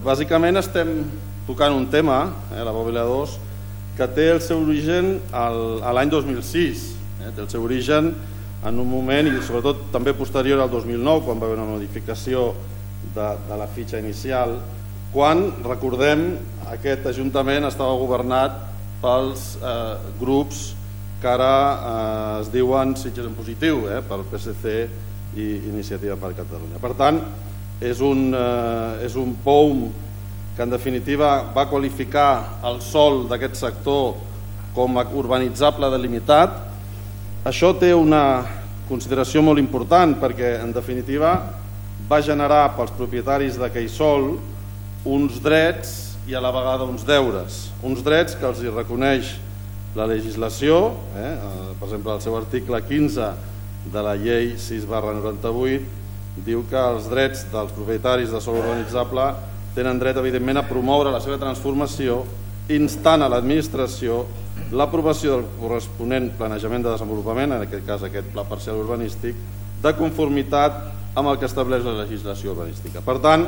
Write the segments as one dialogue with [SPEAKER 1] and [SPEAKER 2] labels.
[SPEAKER 1] Bàsicament estem tocant un tema, la bòbila 2, que té el seu origen a l'any 2006. Té el seu origen en un moment, i sobretot també posterior al 2009, quan va haver una modificació de la fitxa inicial, quan, recordem, aquest ajuntament estava governat pels grups que ara es diuen Sitges en Positiu, pel PSC i Iniciativa per Catalunya. Per tant, és un POUM que en definitiva va qualificar el sòl d'aquest sector com a urbanitzable delimitat. Això té una consideració molt important perquè en definitiva va generar pels propietaris d'aquell sòl uns drets i a la vegada uns deures. Uns drets que els hi reconeix la legislació, per exemple el seu article 15 de la llei 6/98 diu que els drets dels propietaris de sòl urbanitzable tenen dret evidentment a promoure la seva transformació instant a l'administració l'aprovació del corresponent planejament de desenvolupament, en aquest cas aquest pla parcial urbanístic, de conformitat amb el que estableix la legislació urbanística. Per tant,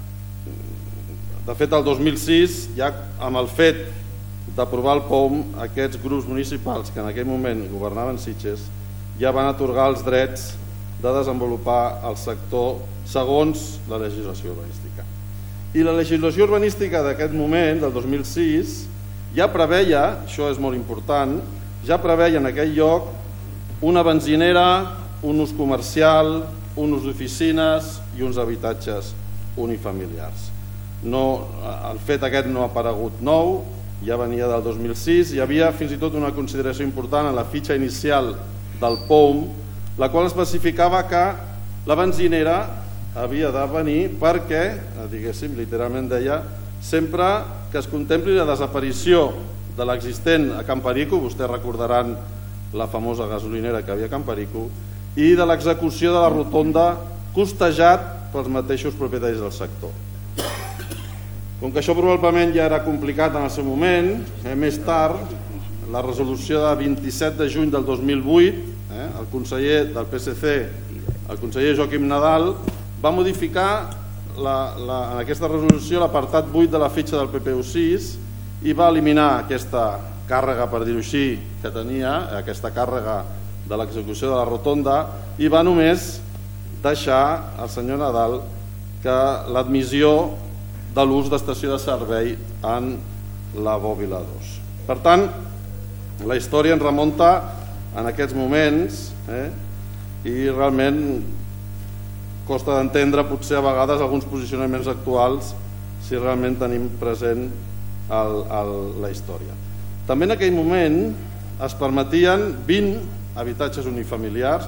[SPEAKER 1] de fet el 2006, ja amb el fet d'aprovar el POUM, aquests grups municipals que en aquell moment governaven Sitges ja van atorgar els drets de desenvolupar el sector segons la legislació urbanística. I la legislació urbanística d'aquest moment, del 2006, ja preveia, això és molt important, ja preveia en aquell lloc una benzinera, un ús comercial, un ús d'oficines i uns habitatges unifamiliars. El fet aquest no ha aparegut nou, ja venia del 2006, hi havia fins i tot una consideració important en la fitxa inicial del POUM, la qual especificava que la benzinera havia de venir perquè, diguéssim, literalment deia, sempre que es contempli la desaparició de l'existent a Can Perico, vostès recordaran la famosa gasolinera que havia a Can Perico, i de l'execució de la rotonda costejat pels mateixos propietaris del sector. Com que això probablement ja era complicat en el seu moment, més tard, la resolució de 27 de juny del 2008, el conseller del PSC, el conseller Joaquim Nadal, va modificar en aquesta resolució l'apartat 8 de la fitxa del PPU6 i va eliminar aquesta càrrega, per dir-ho així, que tenia, aquesta càrrega de l'execució de la rotonda, i va només deixar al senyor Nadal que l'admissió de l'ús d'estació de servei en la bòbila 2. Per tant, la història ens remunta en aquests moments i realment costa d'entendre potser a vegades alguns posicionaments actuals si realment tenim present la història. També en aquell moment es permetien 20 habitatges unifamiliars,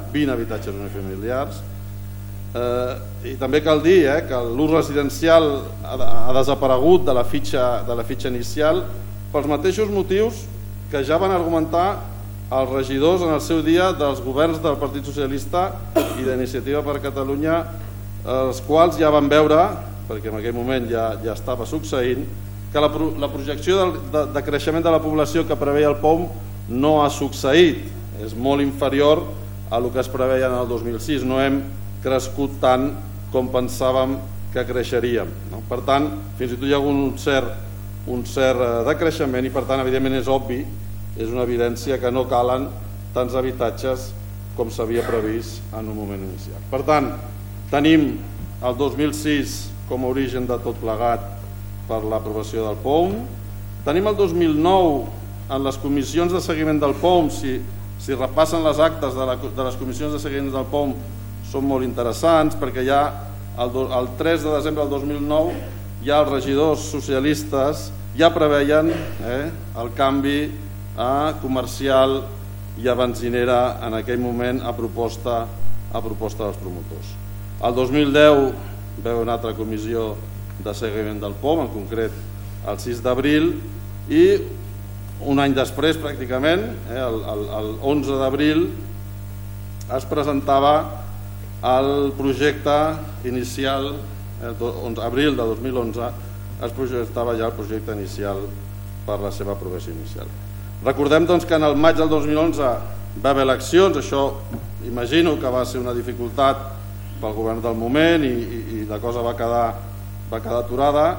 [SPEAKER 1] i també cal dir que l'ús residencial ha desaparegut de la fitxa inicial pels mateixos motius que ja van argumentar els regidors en el seu dia dels governs del Partit Socialista i d'Iniciativa per Catalunya, els quals ja van veure, perquè en aquell moment ja estava succeint, que la projecció de creixement de la població que preveia el POUM no ha succeït, és molt inferior a el que es preveia en el 2006, no hem crescut tant com pensàvem que creixeríem. Per tant, fins i tot hi ha hagut un cert decreixement i per tant, evidentment és obvi, és una evidència que no calen tants habitatges com s'havia previst en un moment inicial. Per tant, tenim el 2006 com a origen de tot plegat per l'aprovació del POUM. Tenim el 2009 en les comissions de seguiment del POUM, si repassen les actes de les comissions de seguiment del POUM són molt interessants perquè ja el 3 de desembre del 2009 ja els regidors socialistes ja preveien el canvi a comercial i a benzinera en aquell moment a proposta dels promotors. El 2010 veu una altra comissió de seguiment del POUM, en concret el 6 d'abril, i un any després pràcticament, el 11 d'abril, es presentava el projecte inicial, abril de 2011, es projectava ja el projecte inicial per la seva aprovació inicial. Recordem doncs que en el maig del 2011 va haver eleccions, això imagino que va ser una dificultat pel govern del moment i la cosa va quedar aturada,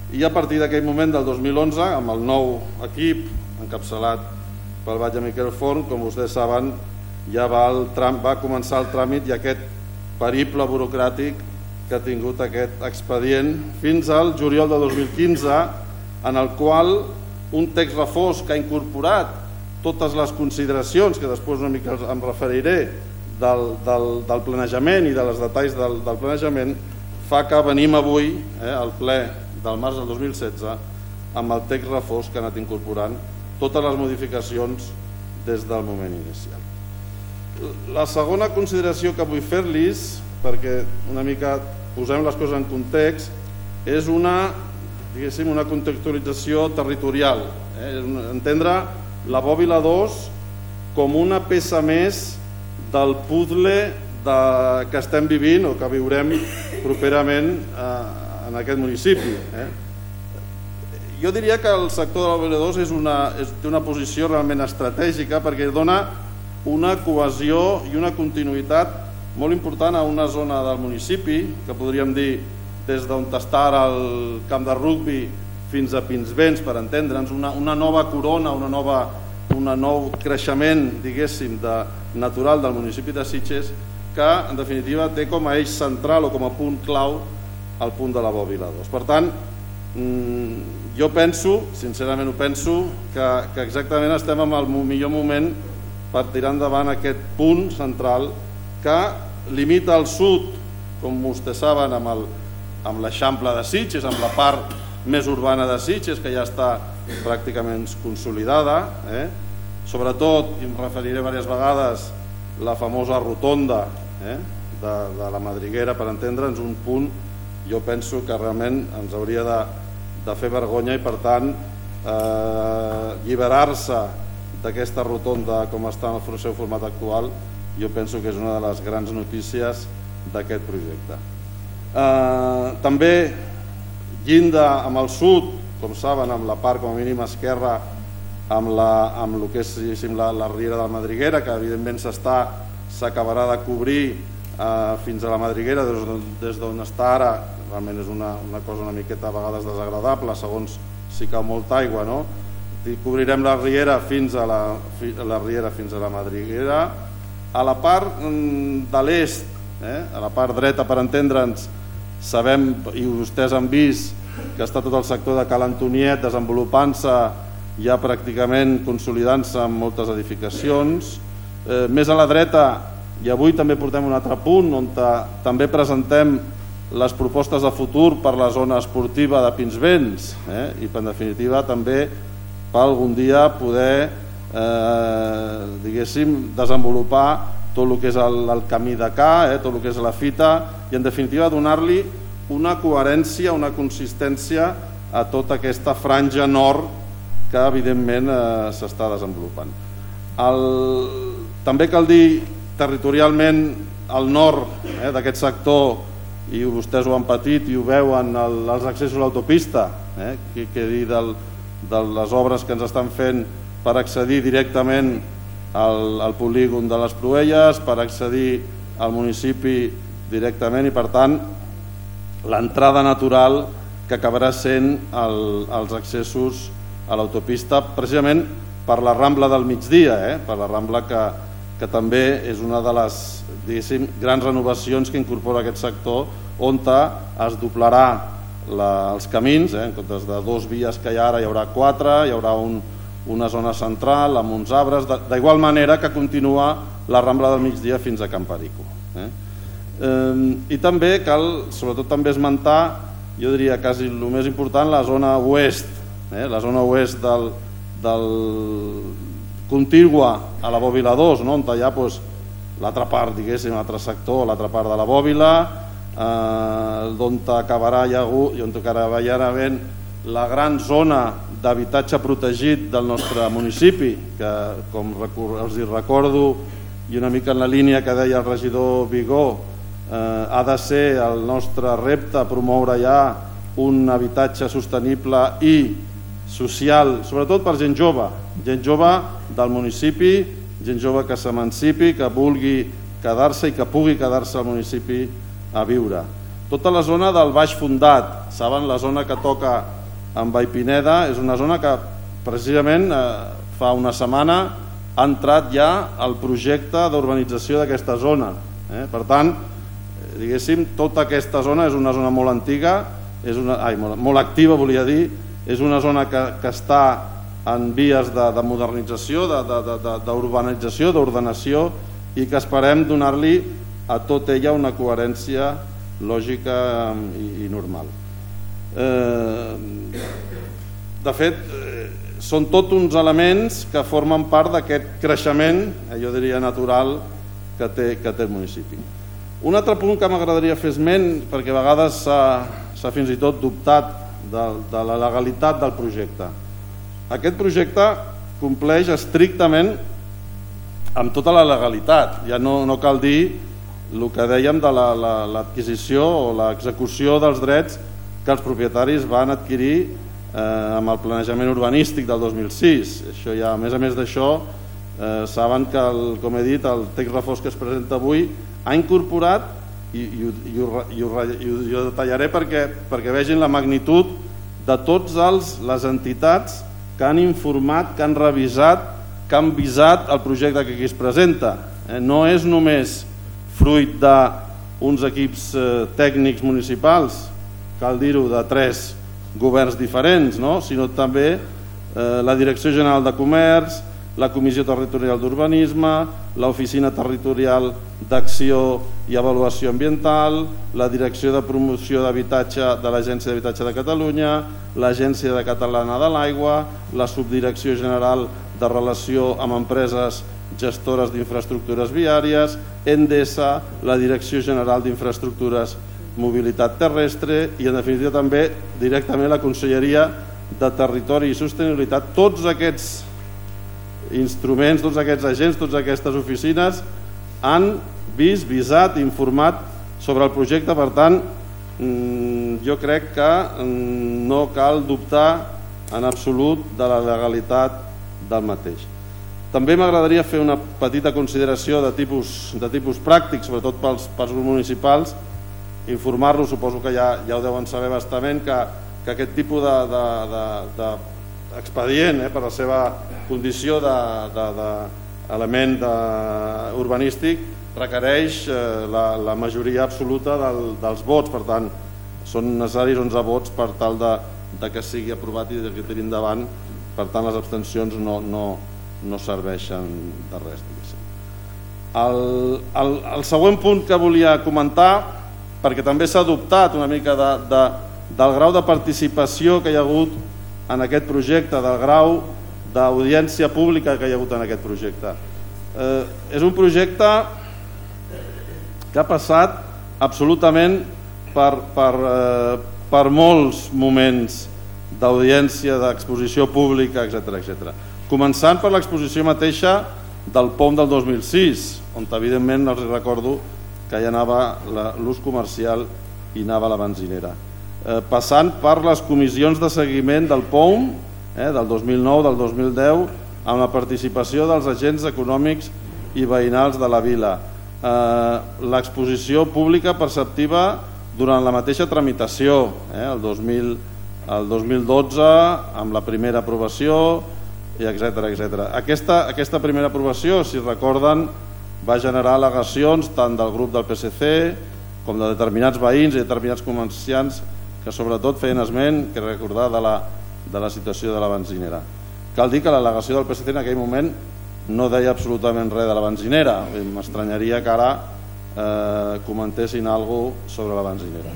[SPEAKER 1] I a partir d'aquell moment del 2011, amb el nou equip encapçalat pel batlle Miquel Forn, com vostès saben, ja va començar el tràmit i aquest periple burocràtic que ha tingut aquest expedient fins al juliol de 2015, en el qual un text refós que ha incorporat totes les consideracions, que després una mica em referiré, del planejament i dels detalls del planejament, fa que venim avui al ple del març del 2016 amb el text refós que ha anat incorporant totes les modificacions des del moment inicial. La segona consideració que vull fer-los, perquè una mica posem les coses en context, és una contextualització territorial, entendre la Bòbila 2 com una peça més del puzzle que estem vivint o que viurem properament en aquest municipi. Jo diria que el sector de la Bòbila 2 té una posició realment estratègica perquè dona una cohesió i una continuïtat molt important a una zona del municipi, que podríem dir des d'on està ara el camp de rugbi fins a Pinsbens, per entendre'ns, una nova corona, un nou creixement, diguéssim, natural del municipi de Sitges, que en definitiva té com a eix central o com a punt clau el punt de la Bòbila 2. Per tant, jo penso, sincerament ho penso, que exactament estem en el millor moment per tirar endavant aquest punt central que limita el sud, com vostès saben, amb l'Eixample de Sitges, amb la part més urbana de Sitges, que ja està pràcticament consolidada. Sobretot, i em referiré diverses vegades, la famosa rotonda de la Madriguera, per entendre'ns, un punt, jo penso que realment ens hauria de fer vergonya i, per tant, alliberar-se d'aquesta rotonda com està en el seu format actual, jo penso que és una de les grans notícies d'aquest projecte. També llinda amb el sud, com saben, amb la part com a mínim esquerra, amb el que és la riera de la Madriguera, que evidentment s'acabarà de cobrir fins a la Madriguera des d'on està ara. Realment és una cosa una miqueta a vegades desagradable, segons si cau molta aigua, no? Cobrirem la riera fins a la Madriguera. A la part de l'est, a la part dreta, per entendre'ns, sabem, i vostès han vist, que està tot el sector de Cal Antoniet desenvolupant-se, ja pràcticament consolidant-se amb moltes edificacions. Més a la dreta, i avui també portem un altre punt, on també presentem les propostes de futur per la zona esportiva de Pinsbens, i en definitiva també per algun dia poder desenvolupar tot el que és el camí de Ca, tot el que és la fita, i en definitiva donar-li una coherència, una consistència a tota aquesta franja nord que evidentment s'està desenvolupant. També cal dir territorialment al nord d'aquest sector, i vostès ho han patit i ho veuen, els accessos a l'autopista, què dir de les obres que ens estan fent per accedir directament al polígon de les Proelles, per accedir al municipi directament, i per tant l'entrada natural que acabarà sent els accessos a l'autopista, precisament per la Rambla del Migdia, per la Rambla que també és una de les grans renovacions que incorpora aquest sector, on es doblarà els camins, en comptes de 2 vies que hi ha ara hi haurà 4, hi haurà una zona central amb uns arbres, d'igual manera que continua la Rambla del Migdia fins a Can Perico. I també cal, sobretot també esmentar, jo diria quasi el més important, la zona oest, la zona oest contigua a la Bòbila 2, on hi ha l'altra part, diguéssim, l'altre sector, l'altra part de la Bòbila, d'on acabarà havent la gran zona d'habitatge protegit del nostre municipi, que, com els recordo, i una mica en la línia que deia el regidor Vigó, ha de ser el nostre repte promoure ja un habitatge sostenible i social, sobretot per gent jove del municipi, gent jove que s'emancipi, que vulgui quedar-se i que pugui quedar-se al municipi a viure. Tota la zona del Baix Fondat, saben, la zona que toca amb Vallpineda, és una zona que precisament fa una setmana ha entrat ja el projecte d'urbanització d'aquesta zona. Per tant, diguéssim, tota aquesta zona és una zona molt antiga, molt activa, volia dir, és una zona que està en vies de modernització, d'urbanització, d'ordenació, i que esperem donar-li a tot ella una coherència lògica i normal. De fet, són tots uns elements que formen part d'aquest creixement, jo diria natural, que té el municipi. Un altre punt que m'agradaria fer esment, perquè a vegades s'ha fins i tot dubtat de la legalitat del projecte. Aquest projecte compleix estrictament amb tota la legalitat. Ja no cal dir el que dèiem de l'adquisició o l'execució dels drets que els propietaris van adquirir amb el planejament urbanístic del 2006. Això ja, a més d'això, saben que, com he dit, el text refós que es presenta avui ha incorporat, i ho detallaré perquè vegin la magnitud de totes les entitats que han informat, que han revisat, que han visat el projecte que aquí es presenta. No és només fruit d'uns equips tècnics municipals, cal dir-ho, de 3 governs diferents, sinó també la Direcció General de Comerç, la Comissió Territorial d'Urbanisme, l'Oficina Territorial d'Acció i Avaluació Ambiental, la Direcció de Promoció d'Habitatge de l'Agència d'Habitatge de Catalunya, l'Agència Catalana de l'Aigua, la Subdirecció General de Relació amb Empreses Gestores d'Infraestructures Viàries, Endesa, la Direcció General d'Infraestructures Mobilitat Terrestre i, en definitiva, també directament la Conselleria de Territori i Sostenibilitat. Tots aquests instruments, tots aquests agents, totes aquestes oficines han visat, informat sobre el projecte. Per tant, jo crec que no cal dubtar en absolut de la legalitat del mateix. També m'agradaria fer una petita consideració de tipus pràctic, sobretot pels grups municipals, informar-los, suposo que ja ho deuen saber bastament, que aquest tipus d'expedient, per la seva condició d'element urbanístic, requereix la majoria absoluta dels vots. Per tant, són necessaris 11 vots per tal que sigui aprovat i que tiri endavant. Per tant, les abstencions no serveixen de res. El següent punt que volia comentar, perquè també s'ha dubtat una mica del grau de participació que hi ha hagut en aquest projecte, del grau d'audiència pública que hi ha hagut en aquest projecte. És un projecte que ha passat absolutament per molts moments d'audiència, d'exposició pública, etc. Començant per l'exposició mateixa del POM del 2006, on evidentment els recordo que ja anava l'ús comercial i anava la benzinera. Passant per les comissions de seguiment del POM del 2009, del 2010, amb la participació dels agents econòmics i veïnals de la vila. L'exposició pública perceptiva durant la mateixa tramitació, el 2012, amb la primera aprovació, etc. Aquesta primera aprovació, si recorden, va generar al·legacions tant del grup del PSC com de determinats veïns i determinats comerciants que sobretot feien esment, que recordar, de la situació de la benzinera. Cal dir que l'al·legació del PSC en aquell moment no deia absolutament res de la benzinera. M'estranyaria que ara comentessin alguna cosa sobre la benzinera.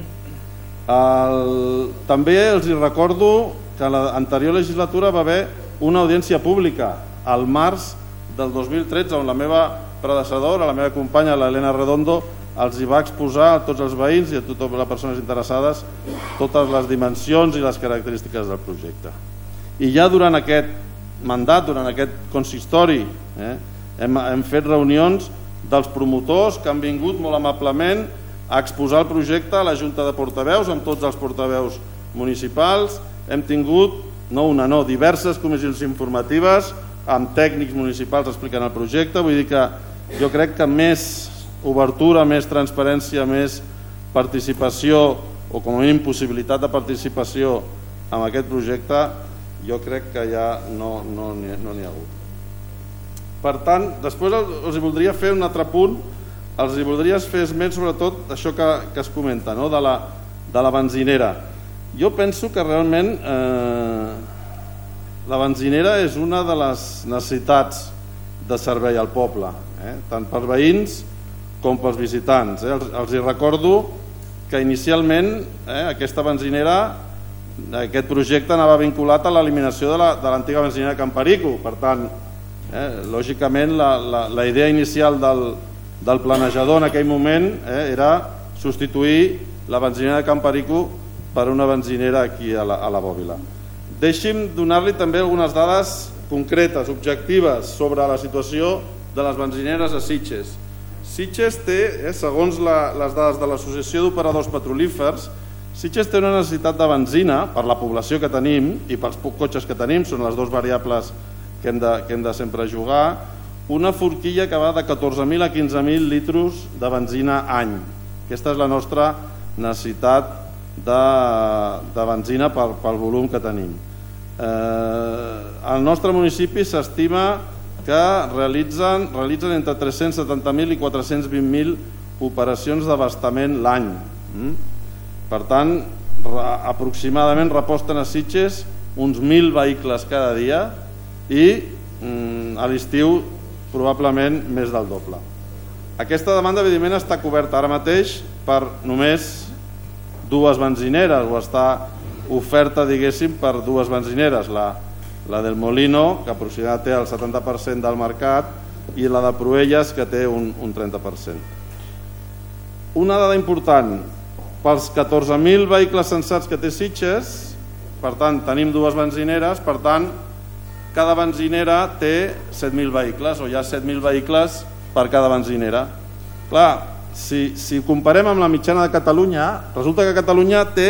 [SPEAKER 1] També els recordo que a l'anterior legislatura va haver una audiència pública al març del 2013 on la meva predecessora, la meva companya, l'Helena Redondo, els hi va exposar a tots els veïns i a totes les persones interessades totes les dimensions i les característiques del projecte. I ja durant aquest mandat, durant aquest consistori, hem fet reunions dels promotors que han vingut molt amablement a exposar el projecte a la Junta de Portaveus amb tots els portaveus municipals. Hem tingut diverses comissions informatives amb tècnics municipals explicant el projecte. Vull dir que jo crec que més obertura, més transparència, més participació o com a mínim possibilitat de participació amb aquest projecte jo crec que ja no n'hi ha hagut. Per tant, després els voldria fer un altre punt, els voldria fer esment sobretot d'això que es comenta, no? de la benzinera. Jo penso que realment la benzinera és una de les necessitats de servei al poble, tant per veïns com pels visitants. Els hi recordo que inicialment aquesta benzinera, aquest projecte anava vinculat a l'eliminació de l'antiga benzinera Can Perico. Per tant, lògicament la idea inicial del planejador en aquell moment era substituir la benzinera de Can Perico per una benzinera aquí a la Bòbila. Deixi'm donar-li també algunes dades concretes, objectives, sobre la situació de les benzineres a Sitges. Sitges té, segons les dades de l'Associació d'Operadors Petrolífers, Sitges té una necessitat de benzina per la població que tenim i pels cotxes que tenim, són les dues variables que hem de sempre jugar, una forquilla que va de 14.000 a 15.000 litros de benzina any. Aquesta és la nostra necessitat de benzina pel volum que tenim. Al nostre municipi s'estima que realitzen entre 370.000 i 420.000 operacions d'abastament l'any. Per tant, aproximadament reposten a Sitges uns 1.000 vehicles cada dia i a l'estiu probablement més del doble. Aquesta demanda evidentment està coberta ara mateix per només dues benzineres, o està oferta diguéssim per dues benzineres, la del Molino, que aproximadament té el 70% del mercat, i la de Proelles, que té un 30%. Una dada important, pels 14.000 vehicles censats que té Sitges, per tant tenim dues benzineres, per tant cada benzinera té 7.000 vehicles, o hi ha 7.000 vehicles per cada benzinera. Clar, si comparem amb la mitjana de Catalunya, resulta que Catalunya té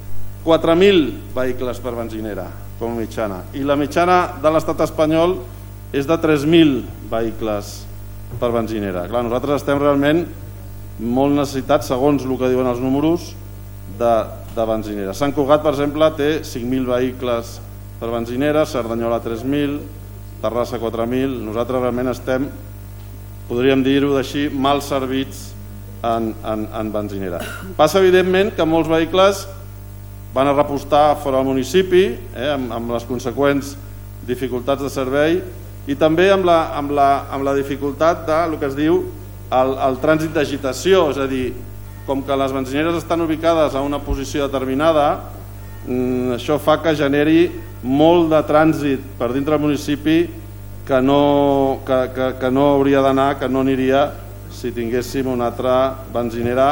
[SPEAKER 1] 4.000 vehicles per benzinera com a mitjana, i la mitjana de l'estat espanyol és de 3.000 vehicles per benzinera. Clar, nosaltres estem realment molt necessitats, segons el que diuen els números, de benzinera. Sant Cugat, per exemple, té 5.000 vehicles per benzinera, Cerdanyola 3.000, Terrassa 4.000. Nosaltres realment estem, podríem dir-ho així, mal servits en benzinera. Passa evidentment que molts vehicles van a repostar fora del municipi, amb les conseqüents dificultats de servei, i també amb la dificultat del que es diu el trànsit d'agitació, és a dir, com que les benzineres estan ubicades a una posició determinada, això fa que generi molt de trànsit per dintre del municipi que no hauria d'anar, que no aniria si tinguéssim una altra benzinera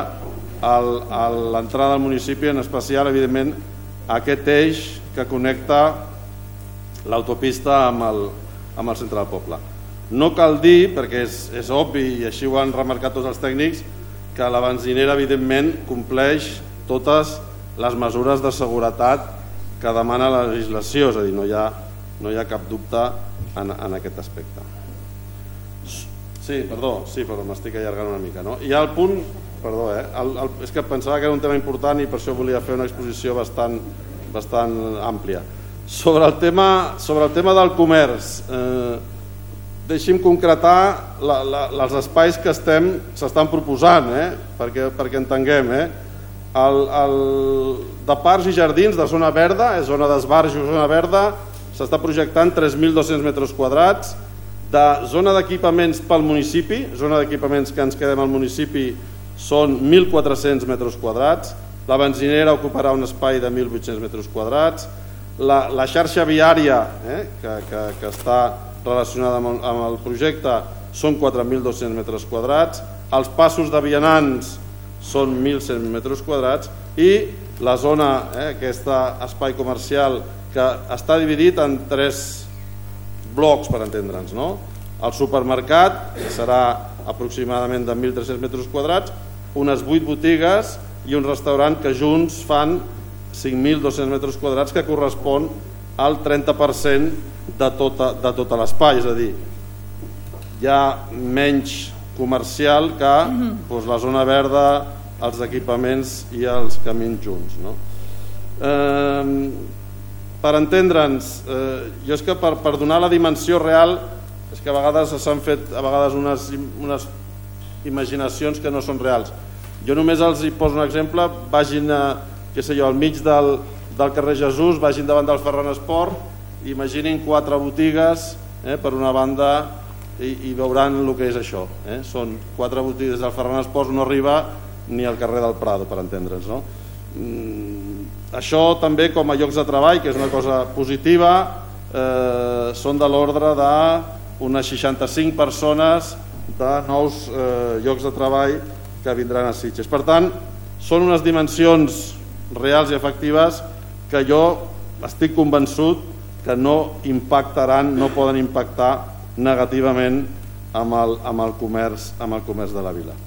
[SPEAKER 1] a l'entrada del municipi, en especial evidentment aquest eix que connecta l'autopista amb el centre del poble. No cal dir, perquè és obvi i així ho han remarcat tots els tècnics, que la benzinera evidentment compleix totes les mesures de seguretat que demana la legislació, és a dir, no hi ha cap dubte en aquest aspecte. Sí, però m'estic allargant una mica. Hi ha el punt, és que pensava que era un tema important i per això volia fer una exposició bastant àmplia. Sobre el tema del comerç, deixi'm concretar els espais que s'estan proposant, perquè entenguem. De parcs i jardins de zona verda, zona d'esbarjo, zona verda, s'està projectant 3.200 metres quadrats. De zona d'equipaments pel municipi, zona d'equipaments que ens quedem al municipi, són 1.400 metres quadrats. La benzinera ocuparà un espai de 1.800 metres quadrats. La xarxa viària que està relacionada amb el projecte són 4.200 metres quadrats. Els passos de vianants són 1.100 metres quadrats i la zona, aquest espai comercial que està dividit en 3 blocs, per entendre'ns. El supermercat, que serà aproximadament de 1.300 metres quadrats, unes 8 botigues i un restaurant que junts fan 5.200 metres quadrats, que correspon al 30% de tot l'espai, és a dir, hi ha menys comercial que la zona verda, els equipaments i els camins junts. per entendre'ns, jo és que per donar la dimensió real és que a vegades s'han fet unes imaginacions que no són reals. Jo només els hi poso un exemple, vagin al mig del carrer Jesús, vagin davant del Ferran Esport, imaginin 4 botigues per una banda i veuran el que és això. Són 4 botigues del Ferran Esport, no arriba ni al carrer del Prado, per entendre'ns, no? Això també com a llocs de treball, que és una cosa positiva, són de l'ordre d'unes 65 persones de nous llocs de treball que vindran a Sitges. Per tant, són unes dimensions reals i efectives que jo estic convençut que no impactaran, no poden impactar negativament amb el comerç de la vila.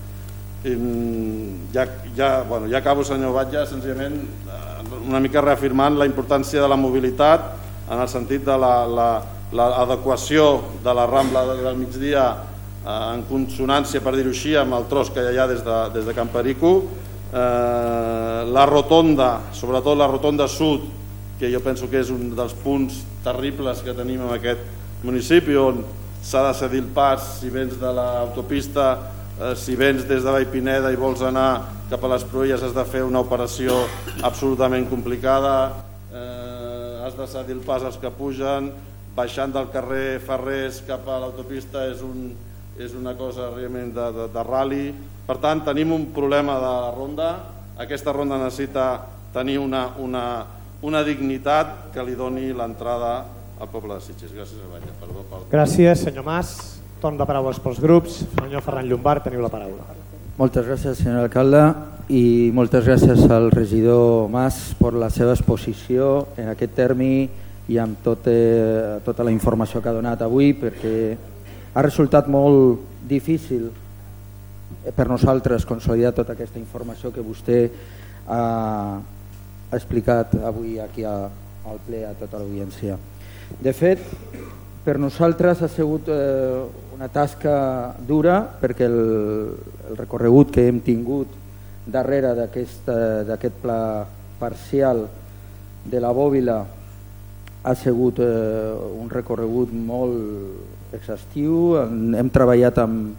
[SPEAKER 1] Ja acabo, senyor Batlle, senzillament una mica reafirmant la importància de la mobilitat en el sentit de l'adequació de la Rambla del Migdia en consonància, per dir-ho així, amb el tros que hi ha des de Can Perico, la rotonda, sobretot la rotonda sud, que jo penso que és un dels punts terribles que tenim en aquest municipi, on s'ha de cedir el pas si vens de l'autopista, si vens des de Vallpineda i vols anar cap a les Pruelles has de fer una operació absolutament complicada, has de cedir el pas als que pugen, baixant del carrer Ferrers cap a l'autopista és una cosa realment de rally. Per tant, tenim un problema de la ronda, aquesta ronda necessita tenir una dignitat que li doni l'entrada al poble de Sitges. Gràcies, Batlle.
[SPEAKER 2] Gràcies, senyor Mas. Torn de paraules pels grups. Senyor Ferran Llombart, teniu la paraula.
[SPEAKER 3] Moltes gràcies, senyor alcalde, i moltes gràcies al regidor Mas per la seva exposició en aquest termi i amb tota la informació que ha donat avui, perquè ha resultat molt difícil per nosaltres consolidar tota aquesta informació que vostè ha explicat avui aquí al ple a tota l'audiència. De fet, per nosaltres ha sigut una tasca dura, perquè el recorregut que hem tingut darrere d'aquest pla parcial de la Bòbila ha sigut un recorregut molt exhaustiu. Hem treballat amb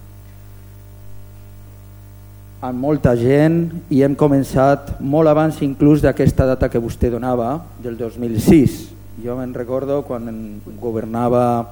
[SPEAKER 3] molta gent i hem començat molt abans inclús d'aquesta data que vostè donava, del 2006. Jo me'n recordo quan governava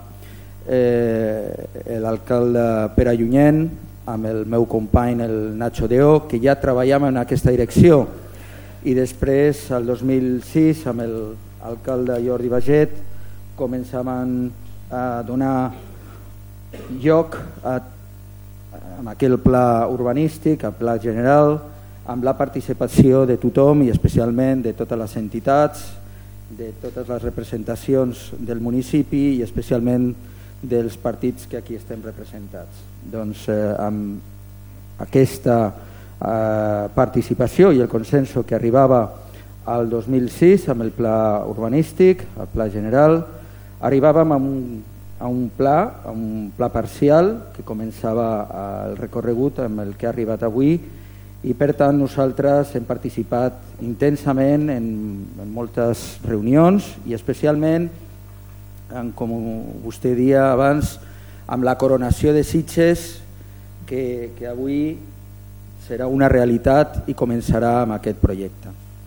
[SPEAKER 3] l'alcalde Pere Llunyent amb el meu company el Nacho Deó, que ja treballàvem en aquesta direcció, i després el 2006 amb l'alcalde Jordi Baget començàvem a donar lloc amb aquell pla urbanístic, el pla general, amb la participació de tothom i especialment de totes les entitats, de totes les representacions del municipi i especialment dels partits que aquí estem representats. Doncs amb aquesta participació i el consenso que arribava al 2006 amb el pla urbanístic, el pla general, arribàvem a un pla parcial que començava el recorregut amb el que ha arribat avui, i per tant nosaltres hem participat intensament en moltes reunions i especialment, com vostè deia abans, amb la coronació de Sitges, que avui serà una realitat i començarà amb aquest projecte.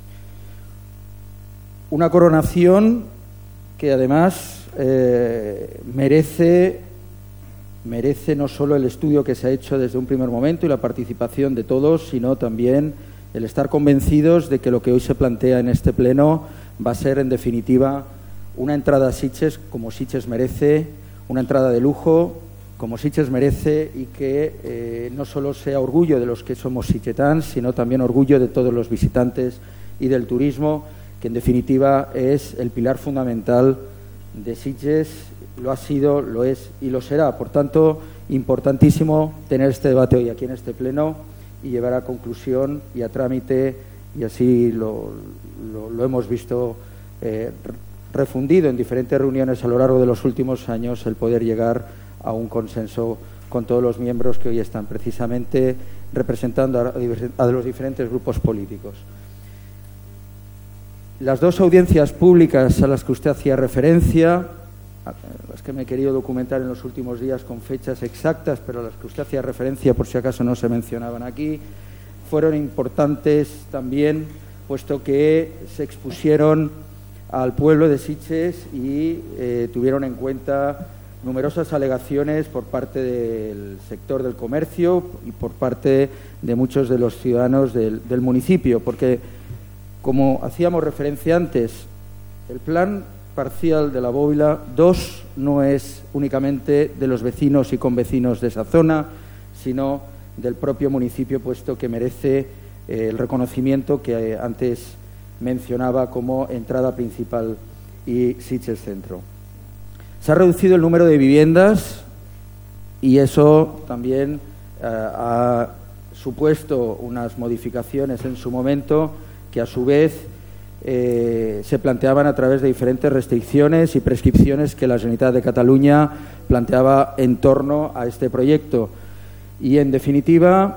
[SPEAKER 3] Una coronación que además merece no solo el estudio que se ha hecho desde un primer momento y la participación de todos, sino también el estar convencidos de que lo que hoy se plantea en este pleno va a ser en definitiva una entrada a Sitges como Sitges merece, una entrada de lujo como Sitges merece, y que no solo sea orgullo de los que somos sitgetans, sino también orgullo de todos los visitantes y del turismo, que en definitiva es el pilar fundamental de Sitges. Lo ha sido, lo es y lo será. Por tanto, importantísimo tener este debate hoy aquí en este pleno y llevar a conclusión y a trámite, y así lo hemos visto refundido en diferentes reuniones a lo largo de los últimos años, el poder llegar a un consenso con todos los miembros que hoy están precisamente representando a los diferentes grupos políticos. Las dos audiencias públicas a las que usted hacía referencia, las que me he querido documentar en los últimos días con fechas exactas, pero a las que usted hacía referencia, por si acaso no se mencionaban aquí, fueron importantes también, puesto que se expusieron al pueblo de Sitges y tuvieron en cuenta numerosas alegaciones por parte del sector del comercio y por parte de muchos de los ciudadanos del municipio, porque, como hacíamos referencia antes, el plan parcial de la Bóbila 2 no es únicamente de los vecinos y convecinos de esa zona, sino del propio municipio, puesto que merece el reconocimiento que antes mencionaba como entrada principal y Sitges Centro. Se ha reducido el número de viviendas y eso también ha supuesto unas modificaciones en su momento que a su vez se planteaban a través de diferentes restricciones y prescripciones que la Generalitat de Cataluña planteaba en torno a este proyecto. Y en definitiva,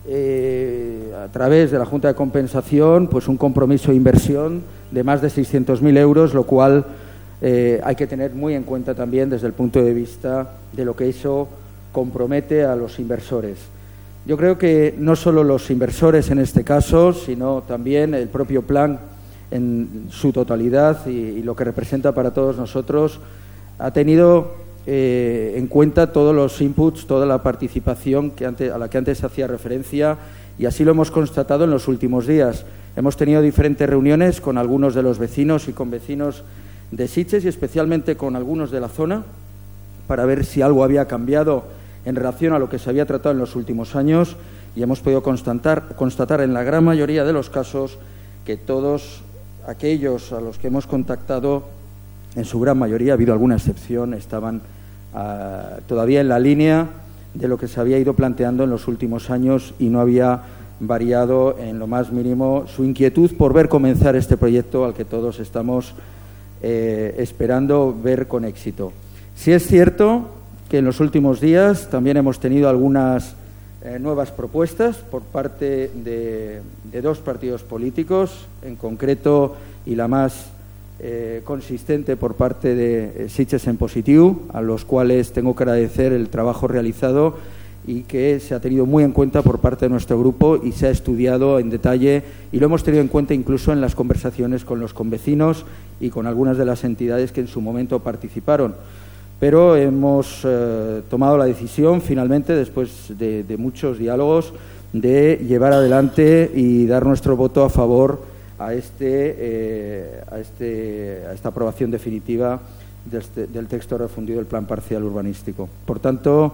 [SPEAKER 3] a través de la Junta de Compensación, pues un compromiso de inversión de más de 600.000 euros, lo cual hay que tener muy en cuenta también desde el punto de vista de lo que eso compromete a los inversores. Yo creo que no solo los inversores en este caso, sino también el propio plan en su totalidad y lo que representa para todos nosotros, ha tenido en cuenta todos los inputs, toda la participación a la que antes hacía referencia, y así lo hemos constatado en los últimos días. Hemos tenido diferentes reuniones con algunos de los vecinos y convecinos de Sitges y especialmente con algunos de la zona para ver si algo había cambiado en relación a lo que se había tratado en los últimos años, y hemos podido constatar en la gran mayoría de los casos que todos aquellos a los que hemos contactado, en su gran mayoría, ha habido alguna excepción, estaban todavía en la línea de lo que se había ido planteando en los últimos años y no había variado en lo más mínimo su inquietud por ver comenzar este proyecto al que todos estamos esperando ver con éxito. Sí es cierto que en los últimos días también hemos tenido algunas nuevas propuestas por parte de dos partidos políticos, en concreto, y la más consistente por parte de Sitges en Positiu, a los cuales tengo que agradecer el trabajo realizado y que se ha tenido muy en cuenta por parte de nuestro grupo y se ha estudiado en detalle, y lo hemos tenido en cuenta incluso en las conversaciones con los convecinos y con algunas de las entidades que en su momento participaron. Pero hemos tomado la decisión finalmente, después de muchos diálogos, de llevar adelante y dar nuestro voto a favor a esta aprobación definitiva del texto refundido del Plan Parcial Urbanístico. Por tanto,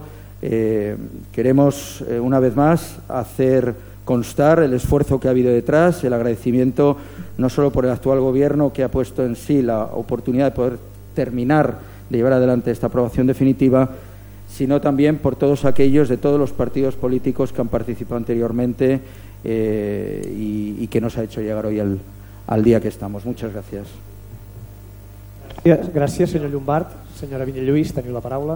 [SPEAKER 3] queremos una vez más hacer constar el esfuerzo que ha habido detrás, el agradecimiento no solo por el actual Gobierno, que ha puesto en sí la oportunidad de poder terminar de llevar adelante esta aprobación definitiva, sino también por todos aquellos de todos los partidos políticos que han participado anteriormente y que nos ha hecho llegar hoy al día que estamos. Muchas gracias.
[SPEAKER 2] Gràcies, senyor Llombart. Senyora Vinyalluís, teniu la paraula.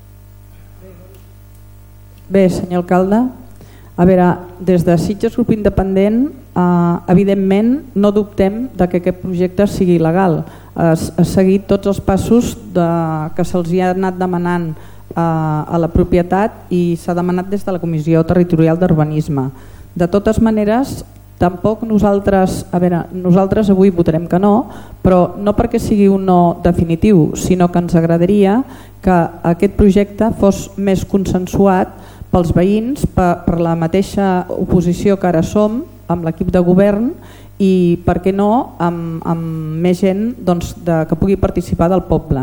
[SPEAKER 4] Bé, senyor alcalde, a veure, des de Sitges Grup Independent, evidentment no dubtem de que aquest projecte sigui legal. Ha seguit tots els passos que se'ls ha anat demanant a la propietat i s'ha demanat des de la Comissió Territorial d'Urbanisme. De totes maneres, tampoc nosaltres avui votarem que no, però no perquè sigui un no definitiu, sinó que ens agradaria que aquest projecte fos més consensuat pels veïns, per la mateixa oposició que ara som, amb l'equip de govern, i per què no amb més gent que pugui participar del poble.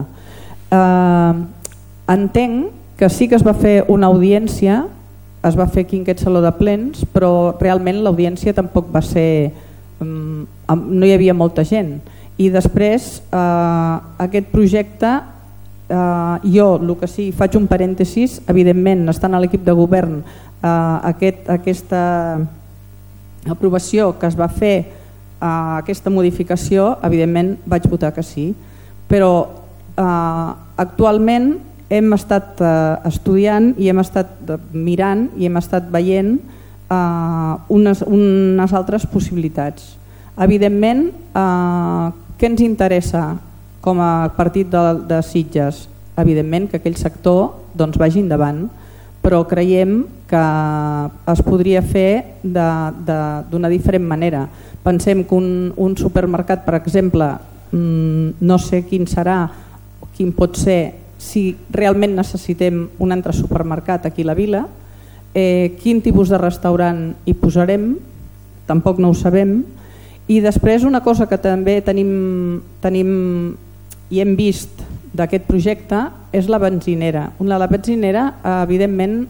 [SPEAKER 4] Entenc que sí que es va fer una audiència, es va fer aquí en aquest saló de plens, però realment l'audiència tampoc va ser, no hi havia molta gent, i després aquest projecte, jo el que sí faig un parèntesis, evidentment estant a l'equip de govern, aquesta aprovació que es va fer, aquesta modificació, evidentment vaig votar que sí, però actualment hem estat estudiant i hem estat mirant i hem estat veient unes altres possibilitats. Evidentment, què ens interessa com a partit de Sitges? Evidentment que aquell sector vagi endavant, però creiem que es podria fer d'una diferent manera. Pensem que un supermercat, per exemple, no sé quin serà, quin pot ser, si realment necessitem un altre supermercat aquí a la vila, quin tipus de restaurant hi posarem, tampoc no ho sabem. I després una cosa que també tenim i hem vist d'aquest projecte és la benzinera. La benzinera, evidentment,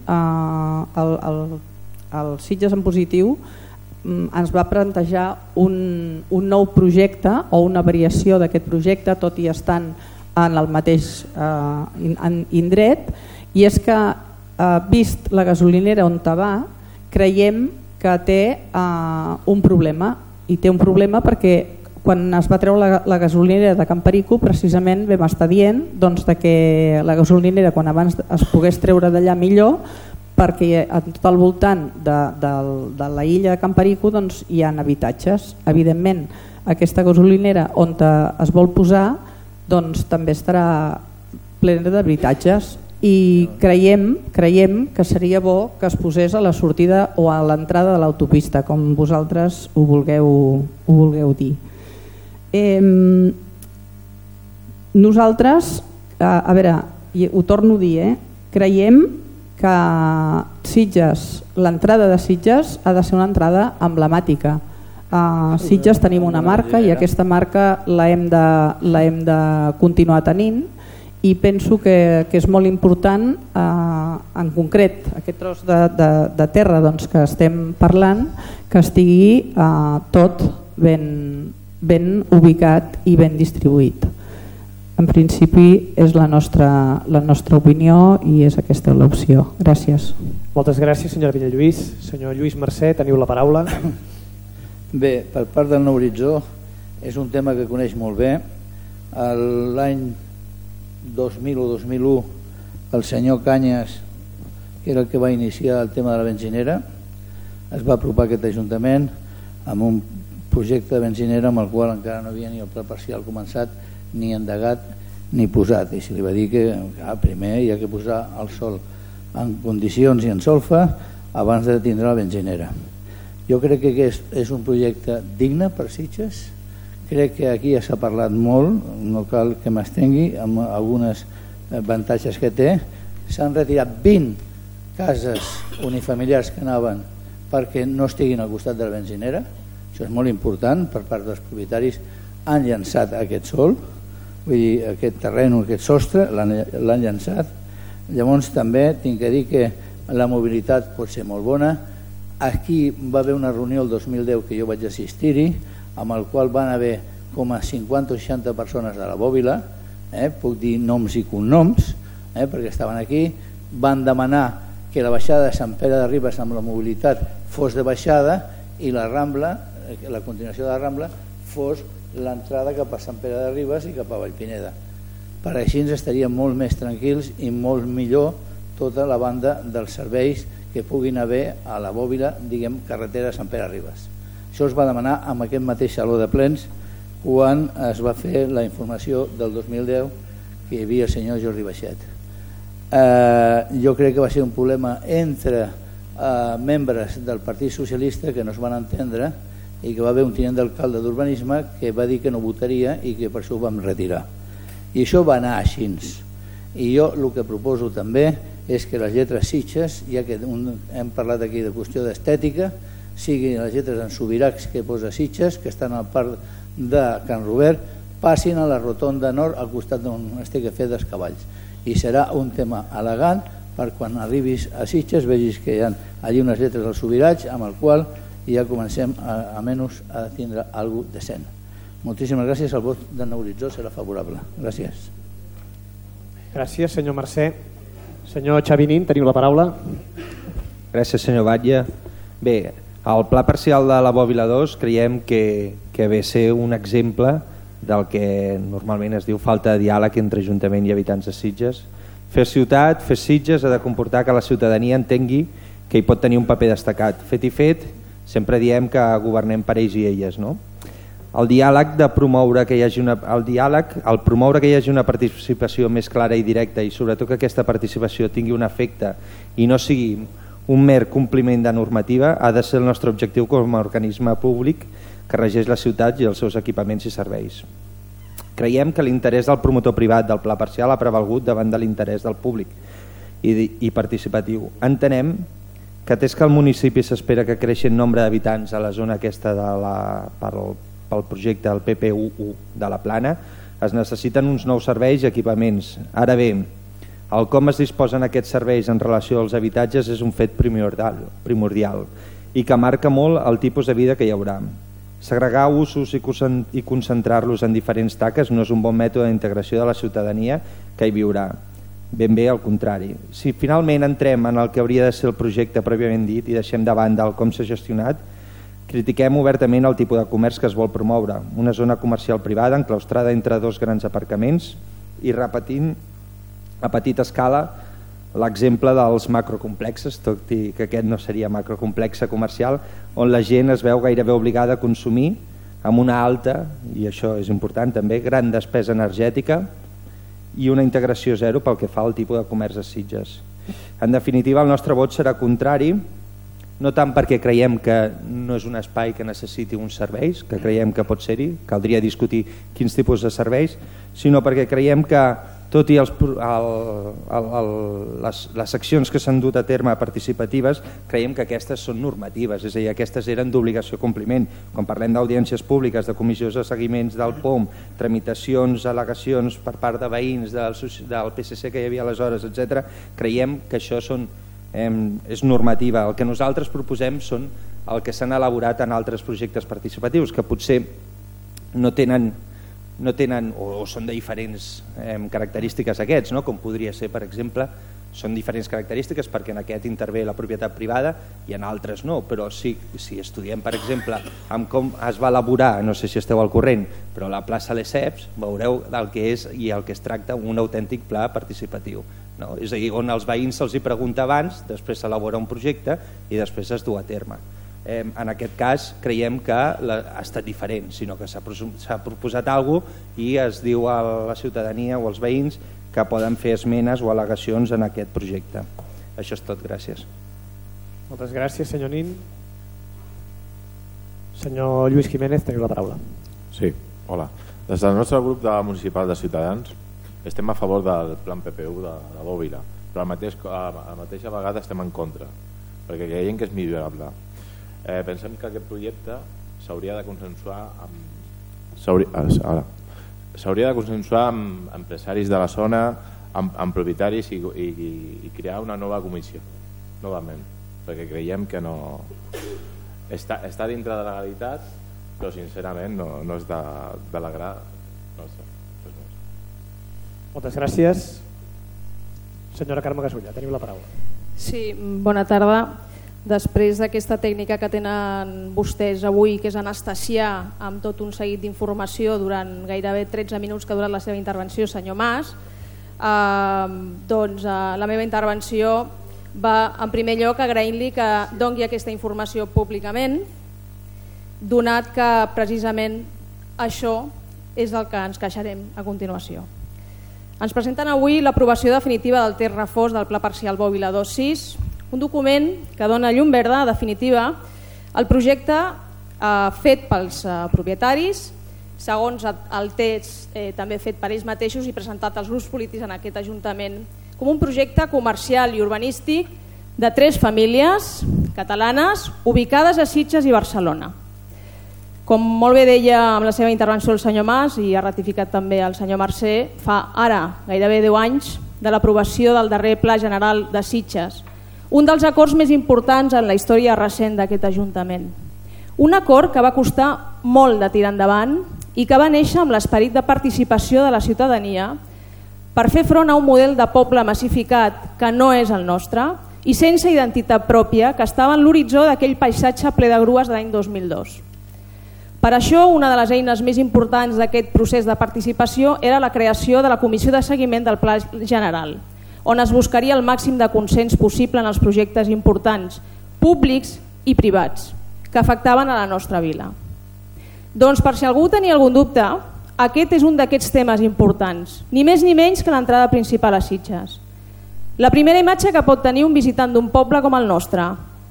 [SPEAKER 4] el Sitges en Positiu ens va plantejar un nou projecte o una variació d'aquest projecte, tot i estant en el mateix indret, i és que, vist la gasolinera on va, creiem que té un problema, i té un problema perquè quan es va treure la gasolinera de Can Perico precisament vam estar dient que la gasolinera quan abans es pogués treure d'allà millor, perquè a tot al voltant de la illa de Can Perico hi ha habitatges. Evidentment, aquesta gasolinera on es vol posar també estarà plena d'habitatges i creiem que seria bo que es posés a la sortida o a l'entrada de l'autopista, com vosaltres ho vulgueu dir. Nosaltres, a veure, ho torno a dir, creiem que Sitges, l'entrada de Sitges ha de ser una entrada emblemàtica. A Sitges tenim una marca i aquesta marca la hem de continuar tenint, i penso que és molt important, en concret aquest tros de terra que estem parlant, que estigui tot ben ubicat i ben distribuït. En principi és la nostra opinió i és aquesta l'opció. Gràcies.
[SPEAKER 2] Moltes gràcies, senyora Villalluís. Senyor Lluís Mercè, teniu la paraula.
[SPEAKER 5] Bé, per part del Nou Horitzó és un tema que coneix molt bé. L'any 2000 o 2001 el senyor Canyes, que era el que va iniciar el tema de la benzinera, es va apropar a aquest Ajuntament amb un projecte de benzinera amb el qual encara no havia ni el pla parcial començat, ni endegat, ni posat, i se li va dir que primer hi ha que posar el sòl en condicions i en solfa abans de tindre la benzinera. Jo crec que és un projecte digne per Sitges. Crec que aquí ja s'ha parlat molt, no cal que m'estengui amb algunes avantatges que té. S'han retirat 20 cases unifamiliars que anaven perquè no estiguin al costat de la benzinera. Això és molt important per part dels propietaris. Han llançat aquest sòl, vull dir, aquest terreny, aquest sostre, l'han llançat. Llavors també tinc que dir que la mobilitat pot ser molt bona. Aquí va haver una reunió el 2010 que jo vaig assistir-hi, amb el qual van haver com a 50 o 60 persones de la Bòbila, puc dir noms i cognoms, perquè estaven aquí. Van demanar que la baixada de Sant Pere de Ribes amb la mobilitat fos de baixada i la Rambla, la continuació de la Rambla, fos l'entrada cap a Sant Pere de Ribes i cap a Vallpineda. Per així ens estaríem molt més tranquils i molt millor tota la banda dels serveis que puguin haver a la Bòbila, diguem, carretera Sant Pere de Ribes. Això es va demanar en aquest mateix saló de plens quan es va fer la informació del 2010 que hi havia el senyor Jordi Baixet. Jo crec que va ser un problema entre membres del Partit Socialista que no es van entendre i que va haver un tinent d'alcalde d'urbanisme que va dir que no votaria i que per això ho vam retirar. I això va anar així. I jo el que proposo també és que les lletres Sitges, ja que hem parlat aquí de qüestió d'estètica, siguin les lletres en Subiracs que posa Sitges, que estan al parc de Can Robert, passin a la rotonda nord al costat d'on es té que fer dels cavalls. I serà un tema elegant per quan arribis a Sitges vegis que hi ha allí unes lletres al Subirats amb el qual ja comencem almenys a tindre alguna cosa decent. Moltíssimes gràcies, el vot del Nou Horitzó serà favorable. Gràcies.
[SPEAKER 2] Gràcies, senyor Mercè. Senyor Xavinín, teniu la paraula.
[SPEAKER 6] Gràcies, senyor Batlle. Bé, el pla parcial de la Bòbila 2 creiem que ve a ser un exemple del que normalment es diu falta de diàleg entre Ajuntament i habitants de Sitges. Fer ciutat, fer Sitges ha de comportar que la ciutadania entengui que hi pot tenir un paper destacat. Fet i fet, sempre diem que governem per ells i elles, no? el diàleg de promoure que hi hagi una participació més clara i directa, i sobretot que aquesta participació tingui un efecte i no sigui un mer compliment de normativa, ha de ser el nostre objectiu com a organisme públic que regeix la ciutat i els seus equipaments i serveis. Creiem que l'interès del promotor privat del pla parcial ha prevalgut davant de l'interès del públic i participatiu. Entenem que atès que el municipi s'espera que creixi en nombre d'habitants a la zona aquesta pel projecte del PP11 de la Plana, es necessiten uns nous serveis i equipaments. Ara bé, el com es disposen aquests serveis en relació als habitatges és un fet primordial i que marca molt el tipus de vida que hi haurà. Segregar usos i concentrar-los en diferents taques no és un bon mètode d'integració de la ciutadania que hi viurà. Ben bé al contrari. Si finalment entrem en el que hauria de ser el projecte prèviament dit i deixem de banda el com s'ha gestionat, critiquem obertament el tipus de comerç que es vol promoure, una zona comercial privada enclaustrada entre dos grans aparcaments i repetint a petita escala l'exemple dels macrocomplexes, tot i que aquest no seria macrocomplexe comercial, on la gent es veu gairebé obligada a consumir amb una alta, i això és important també, gran despesa energètica i una integració zero pel que fa al tipus de comerç a Sitges. En definitiva, el nostre vot serà contrari, no tant perquè creiem que no és un espai que necessiti uns serveis, que creiem que pot ser-hi, caldria discutir quins tipus de serveis, sinó perquè creiem que tot i les accions que s'han dut a terme participatives, creiem que aquestes són normatives, és a dir, aquestes eren d'obligació compliment. Quan parlem d'audiències públiques, de comissions de seguiments del POM, tramitacions, al·legacions per part de veïns del PSC que hi havia aleshores, etc., creiem que això és normativa. El que nosaltres proposem són el que s'han elaborat en altres projectes participatius, que potser no tenen o són de diferents característiques aquests, no? Com podria ser, per exemple, són diferents característiques perquè en aquest intervé la propietat privada i en altres no, però si estudiem, per exemple, amb com es va elaborar, no sé si esteu al corrent, però la plaça Lesseps, veureu el que és i el que es tracta un autèntic pla participatiu, no? És a dir, on als veïns se'ls hi pregunta abans, després s'elabora un projecte i després es du a terme. En aquest cas creiem que ha estat diferent, sinó que s'ha proposat alguna cosa i es diu a la ciutadania o als veïns que poden fer esmenes o al·legacions en aquest projecte. Això és tot, gràcies.
[SPEAKER 2] Moltes gràcies, senyor Nin. Senyor Lluís Jiménez, teniu la paraula.
[SPEAKER 7] Sí, hola. Des del nostre grup municipal de Ciutadans estem a favor del plan PPU de la Bòbila, però a la mateixa vegada estem en contra, perquè creiem que és millorable. Pensem que aquest projecte s'hauria de consensuar amb empresaris de la zona, amb propietaris i crear una nova comissió novament, perquè creiem que no està dintre de la legalitat, però sincerament no és de l'agrat nostre.
[SPEAKER 2] Moltes gràcies. Senyora Carme Gasulla, teniu la paraula.
[SPEAKER 8] Sí, bona tarda. Després d'aquesta tècnica que tenen vostès avui, que és anestesiar amb tot un seguit d'informació durant gairebé 13 minuts que ha durat la seva intervenció, senyor Mas, doncs la meva intervenció va en primer lloc agraint-li que doni aquesta informació públicament, donat que precisament això és el que ens queixarem a continuació. Ens presenten avui l'aprovació definitiva del text refós del Pla Parcial Bòbila 2.6, un document que dona llum verda, definitiva, al projecte fet pels propietaris, segons el text també fet per ells mateixos i presentat als grups polítics en aquest Ajuntament, com un projecte comercial i urbanístic de 3 famílies catalanes ubicades a Sitges i Barcelona. Com molt bé deia amb la seva intervenció el senyor Mas i ha ratificat també el senyor Mercè, fa ara gairebé 10 anys de l'aprovació del darrer Pla General de Sitges, un dels acords més importants en la història recent d'aquest Ajuntament. Un acord que va costar molt de tirar endavant i que va néixer amb l'esperit de participació de la ciutadania per fer front a un model de poble massificat que no és el nostre i sense identitat pròpia, que estava en l'horitzó d'aquell paisatge ple de grues de l'any 2002. Per això, una de les eines més importants d'aquest procés de participació era la creació de la Comissió de Seguiment del Pla General, on es buscaria el màxim de consens possible en els projectes importants, públics i privats, que afectaven a la nostra vila. Doncs per si algú tenia algun dubte, aquest és un d'aquests temes importants, ni més ni menys que l'entrada principal a Sitges. La primera imatge que pot tenir un visitant d'un poble com el nostre,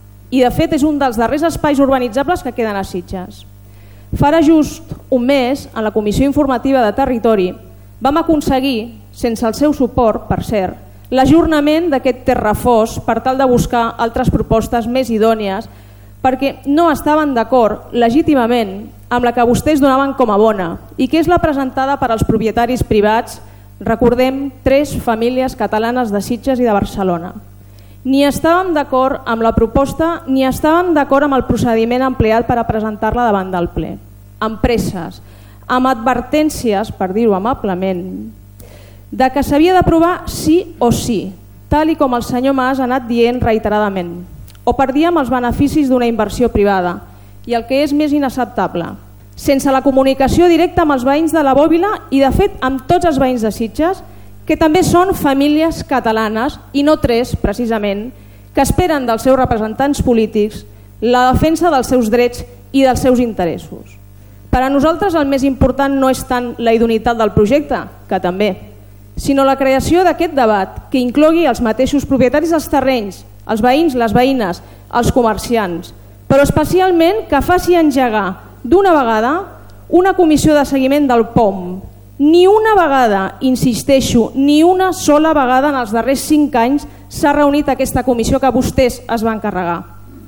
[SPEAKER 8] i de fet és un dels darrers espais urbanitzables que queden a Sitges. Farà just un mes, en la Comissió Informativa de Territori, vam aconseguir, sense el seu suport, per cert, l'ajornament d'aquest terrafós per tal de buscar altres propostes més idònies perquè no estaven d'acord legítimament amb la que vostès donaven com a bona i que és la presentada per als propietaris privats, recordem, 3 famílies catalanes de Sitges i de Barcelona. Ni estàvem d'acord amb la proposta ni estàvem d'acord amb el procediment empleat per a presentar-la davant del ple. Amb presses, amb advertències, per dir-ho amablement, de que s'havia d'aprovar sí o sí, tal i com el senyor Mas ha anat dient reiteradament, o perdíem els beneficis d'una inversió privada, i el que és més inacceptable, sense la comunicació directa amb els veïns de la Bòbila i de fet amb tots els veïns de Sitges, que també són famílies catalanes i no 3, precisament, que esperen dels seus representants polítics la defensa dels seus drets i dels seus interessos. Per a nosaltres el més important no és tant la idoneïtat del projecte, que també, sinó la creació d'aquest debat que inclogui els mateixos propietaris dels terrenys, els veïns, les veïnes, els comerciants, però especialment que faci engegar d'una vegada una comissió de seguiment del POM. Ni una vegada, insisteixo, ni una sola vegada en els darrers 5 anys s'ha reunit aquesta comissió que vostès es van encarregar.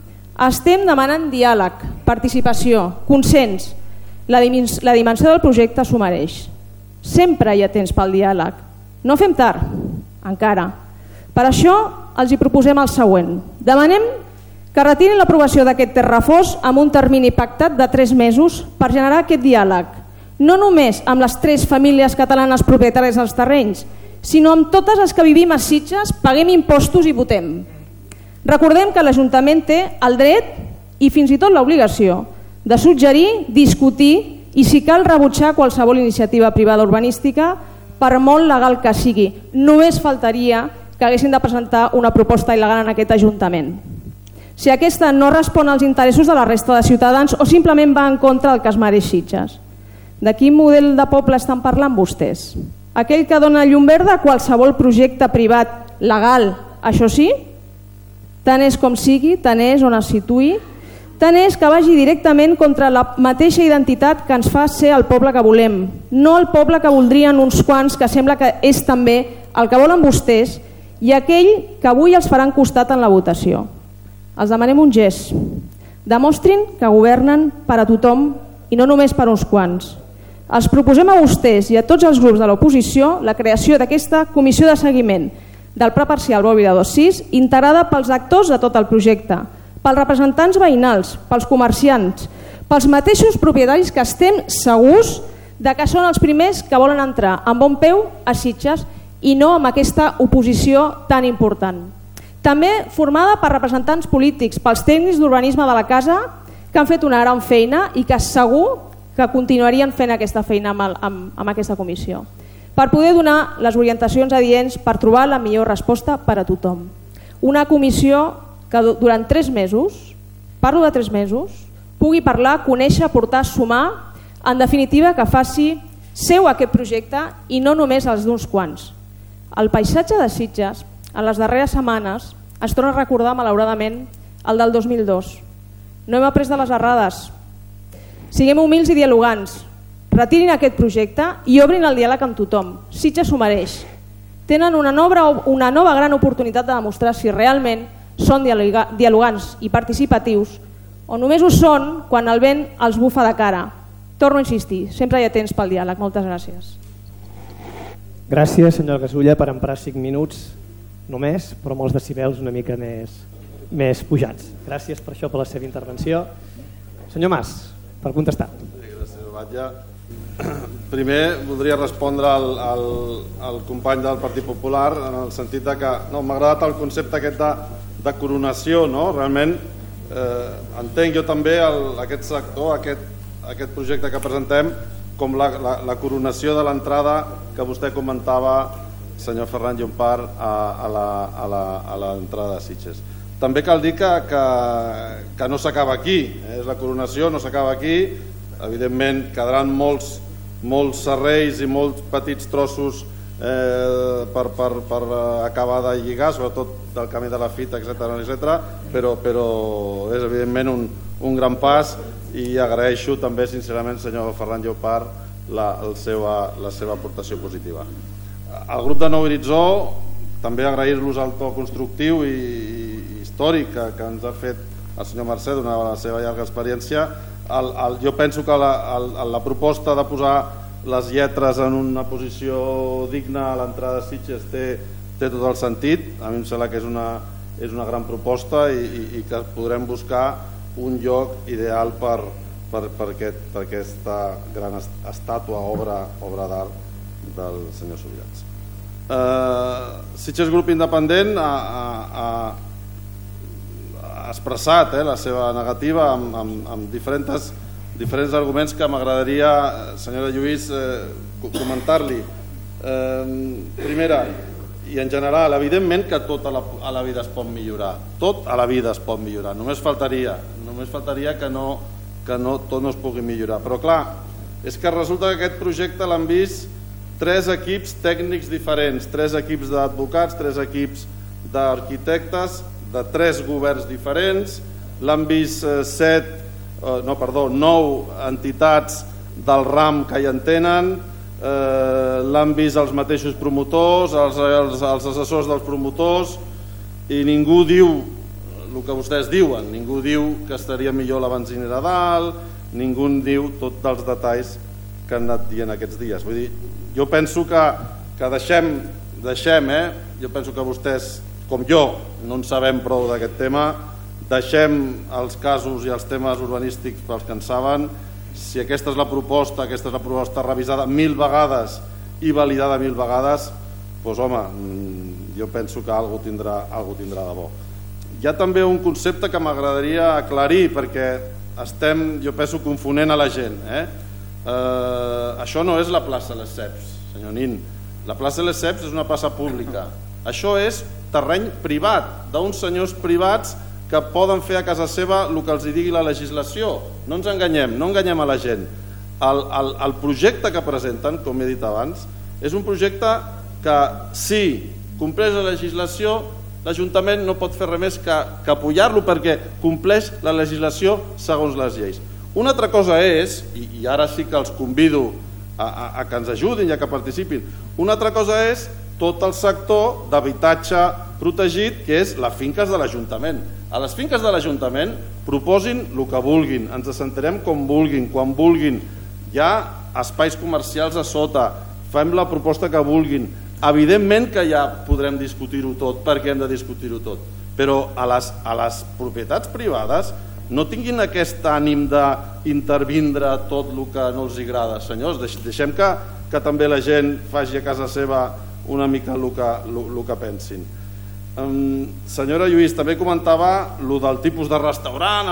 [SPEAKER 8] Estem demanant diàleg, participació, consens. La dimensió del projecte s'ho mereix. Sempre hi ha temps pel diàleg. No fem tard, encara. Per això els hi proposem el següent. Demanem que retirin l'aprovació d'aquest terrafós amb un termini pactat de 3 mesos per generar aquest diàleg, no només amb les 3 famílies catalanes propietàries dels terrenys, sinó amb totes les que vivim a Sitges, paguem impostos i votem. Recordem que l'Ajuntament té el dret i fins i tot l'obligació de suggerir, discutir i, si cal, rebutjar qualsevol iniciativa privada urbanística, per molt legal que sigui. Només faltaria que haguessin de presentar una proposta il·legal en aquest Ajuntament. Si aquesta no respon als interessos de la resta de ciutadans o simplement va en contra del que es mereix Sitges. De quin model de poble estan parlant vostès? Aquell que dona llum verda a qualsevol projecte privat legal, això sí? Tant és com sigui, tant és on es situï, tant és que vagi directament contra la mateixa identitat que ens fa ser el poble que volem, no el poble que voldrien uns quants, que sembla que és també el que volen vostès i aquell que avui els faran costat en la votació. Els demanem un gest. Demostrin que governen per a tothom i no només per uns quants. Els proposem a vostès i a tots els grups de l'oposició la creació d'aquesta comissió de seguiment del Pla Parcial Bòbila 2.6 integrada pels actors de tot el projecte, pels representants veïnals, pels comerciants, pels mateixos propietaris que estem segurs de que són els primers que volen entrar amb bon peu a Sitges i no amb aquesta oposició tan important. També formada per representants polítics, pels tècnics d'urbanisme de la casa que han fet una gran feina i que segur que continuarien fent aquesta feina amb aquesta comissió, per poder donar les orientacions adients per trobar la millor resposta per a tothom. Una comissió que durant 3 mesos, parlo de 3 mesos, pugui parlar, conèixer, portar, sumar, en definitiva que faci seu aquest projecte i no només els d'uns quants. El paisatge de Sitges, en les darreres setmanes, es torna a recordar malauradament el del 2002. No hem après de les errades. Siguem humils i dialogants. Retirin aquest projecte i obrin el diàleg amb tothom. Sitges s'ho mereix. Tenen una nova gran oportunitat de demostrar si realment són dialogants i participatius o només ho són quan el vent els bufa de cara. Torno a insistir, sempre hi ha temps pel diàleg. Moltes gràcies.
[SPEAKER 2] Gràcies, senyor Gasulla, per emprar 5 minuts només, però amb els decibels una mica més pujats. Gràcies per això, per la seva intervenció. Senyor Mas, per contestar.
[SPEAKER 1] Gràcies, Batlle. Primer voldria respondre al company del Partit Popular en el sentit de que m'ha agradat el concepte aquest de coronació, no? Realment entenc jo també aquest sector, aquest projecte que presentem com la coronació de l'entrada que vostè comentava, senyor Ferran Llompart, a l'entrada de Sitges. També cal dir que no s'acaba aquí, la coronació no s'acaba aquí, evidentment quedaran molts serrells i molts petits trossos per acabar de lligar, sobretot del camí de la fita, etc. Però és evidentment un gran pas, i agraeixo també sincerament, senyor Ferran Llopart, la seva aportació positiva. Al grup de Nou Horitzó també agrair-los el to constructiu i històric que ens ha fet el senyor Mercè, donada la seva llarga experiència. Jo penso que la proposta de posar les lletres en una posició digna a l'entrada de Sitges té tot el sentit. A mi em sembla que és una gran proposta i que podrem buscar un lloc ideal per aquesta gran estàtua, obra d'art del senyor Subirats. Sitges Grup Independent ha expressat la seva negativa amb diferents arguments que m'agradaria, senyora Lluís, comentar-li. Primera, i en general, evidentment que tot a la vida es pot millorar, tot a la vida es pot millorar, només faltaria que tot no es pugui millorar, però clar, és que resulta que aquest projecte l'han vist 3 equips tècnics diferents, 3 equips d'advocats, 3 equips d'arquitectes de 3 governs diferents, l'han vist 9 entitats del RAM que hi entenen, l'han vist els mateixos promotors, els assessors dels promotors, i ningú diu el que vostès diuen, ningú diu que estaria millor la benzinera a dalt, ningú diu tots els detalls que han anat dient aquests dies. Vull dir, jo penso que deixem, jo penso que vostès, com jo, no en sabem prou d'aquest tema, deixem els casos i els temes urbanístics pels que en saben. Si aquesta és la proposta revisada 1000 vegades i validada 1000 vegades, doncs home, jo penso que alguna tindrà de bo. Hi ha també un concepte que m'agradaria aclarir, perquè estem, jo penso, confonent a la gent. Això no és la plaça Lesseps, senyor Nin. La plaça Lesseps és una plaça pública. Això és terreny privat, d'uns senyors privats que poden fer a casa seva el que els digui la legislació. No ens enganyem, no enganyem a la gent. El projecte que presenten, com he dit abans, és un projecte que, si compleix la legislació, l'Ajuntament no pot fer res més que apoyar-lo perquè compleix la legislació segons les lleis. Una altra cosa és, i ara sí que els convido a que ens ajudin i a que participin, una altra cosa és tot el sector d'habitatge protegit, que és les finques de l'Ajuntament. A les finques de l'Ajuntament proposin el que vulguin, ens assentarem com vulguin, quan vulguin, hi ha espais comercials a sota, fem la proposta que vulguin. Evidentment que ja podrem discutir-ho tot, perquè hem de discutir-ho tot, però a les propietats privades no tinguin aquest ànim d'intervindre tot el que no els agrada. Senyors, deixem que també la gent faci a casa seva una mica el que pensin. Senyora Lluís, també comentava el del tipus de restaurant,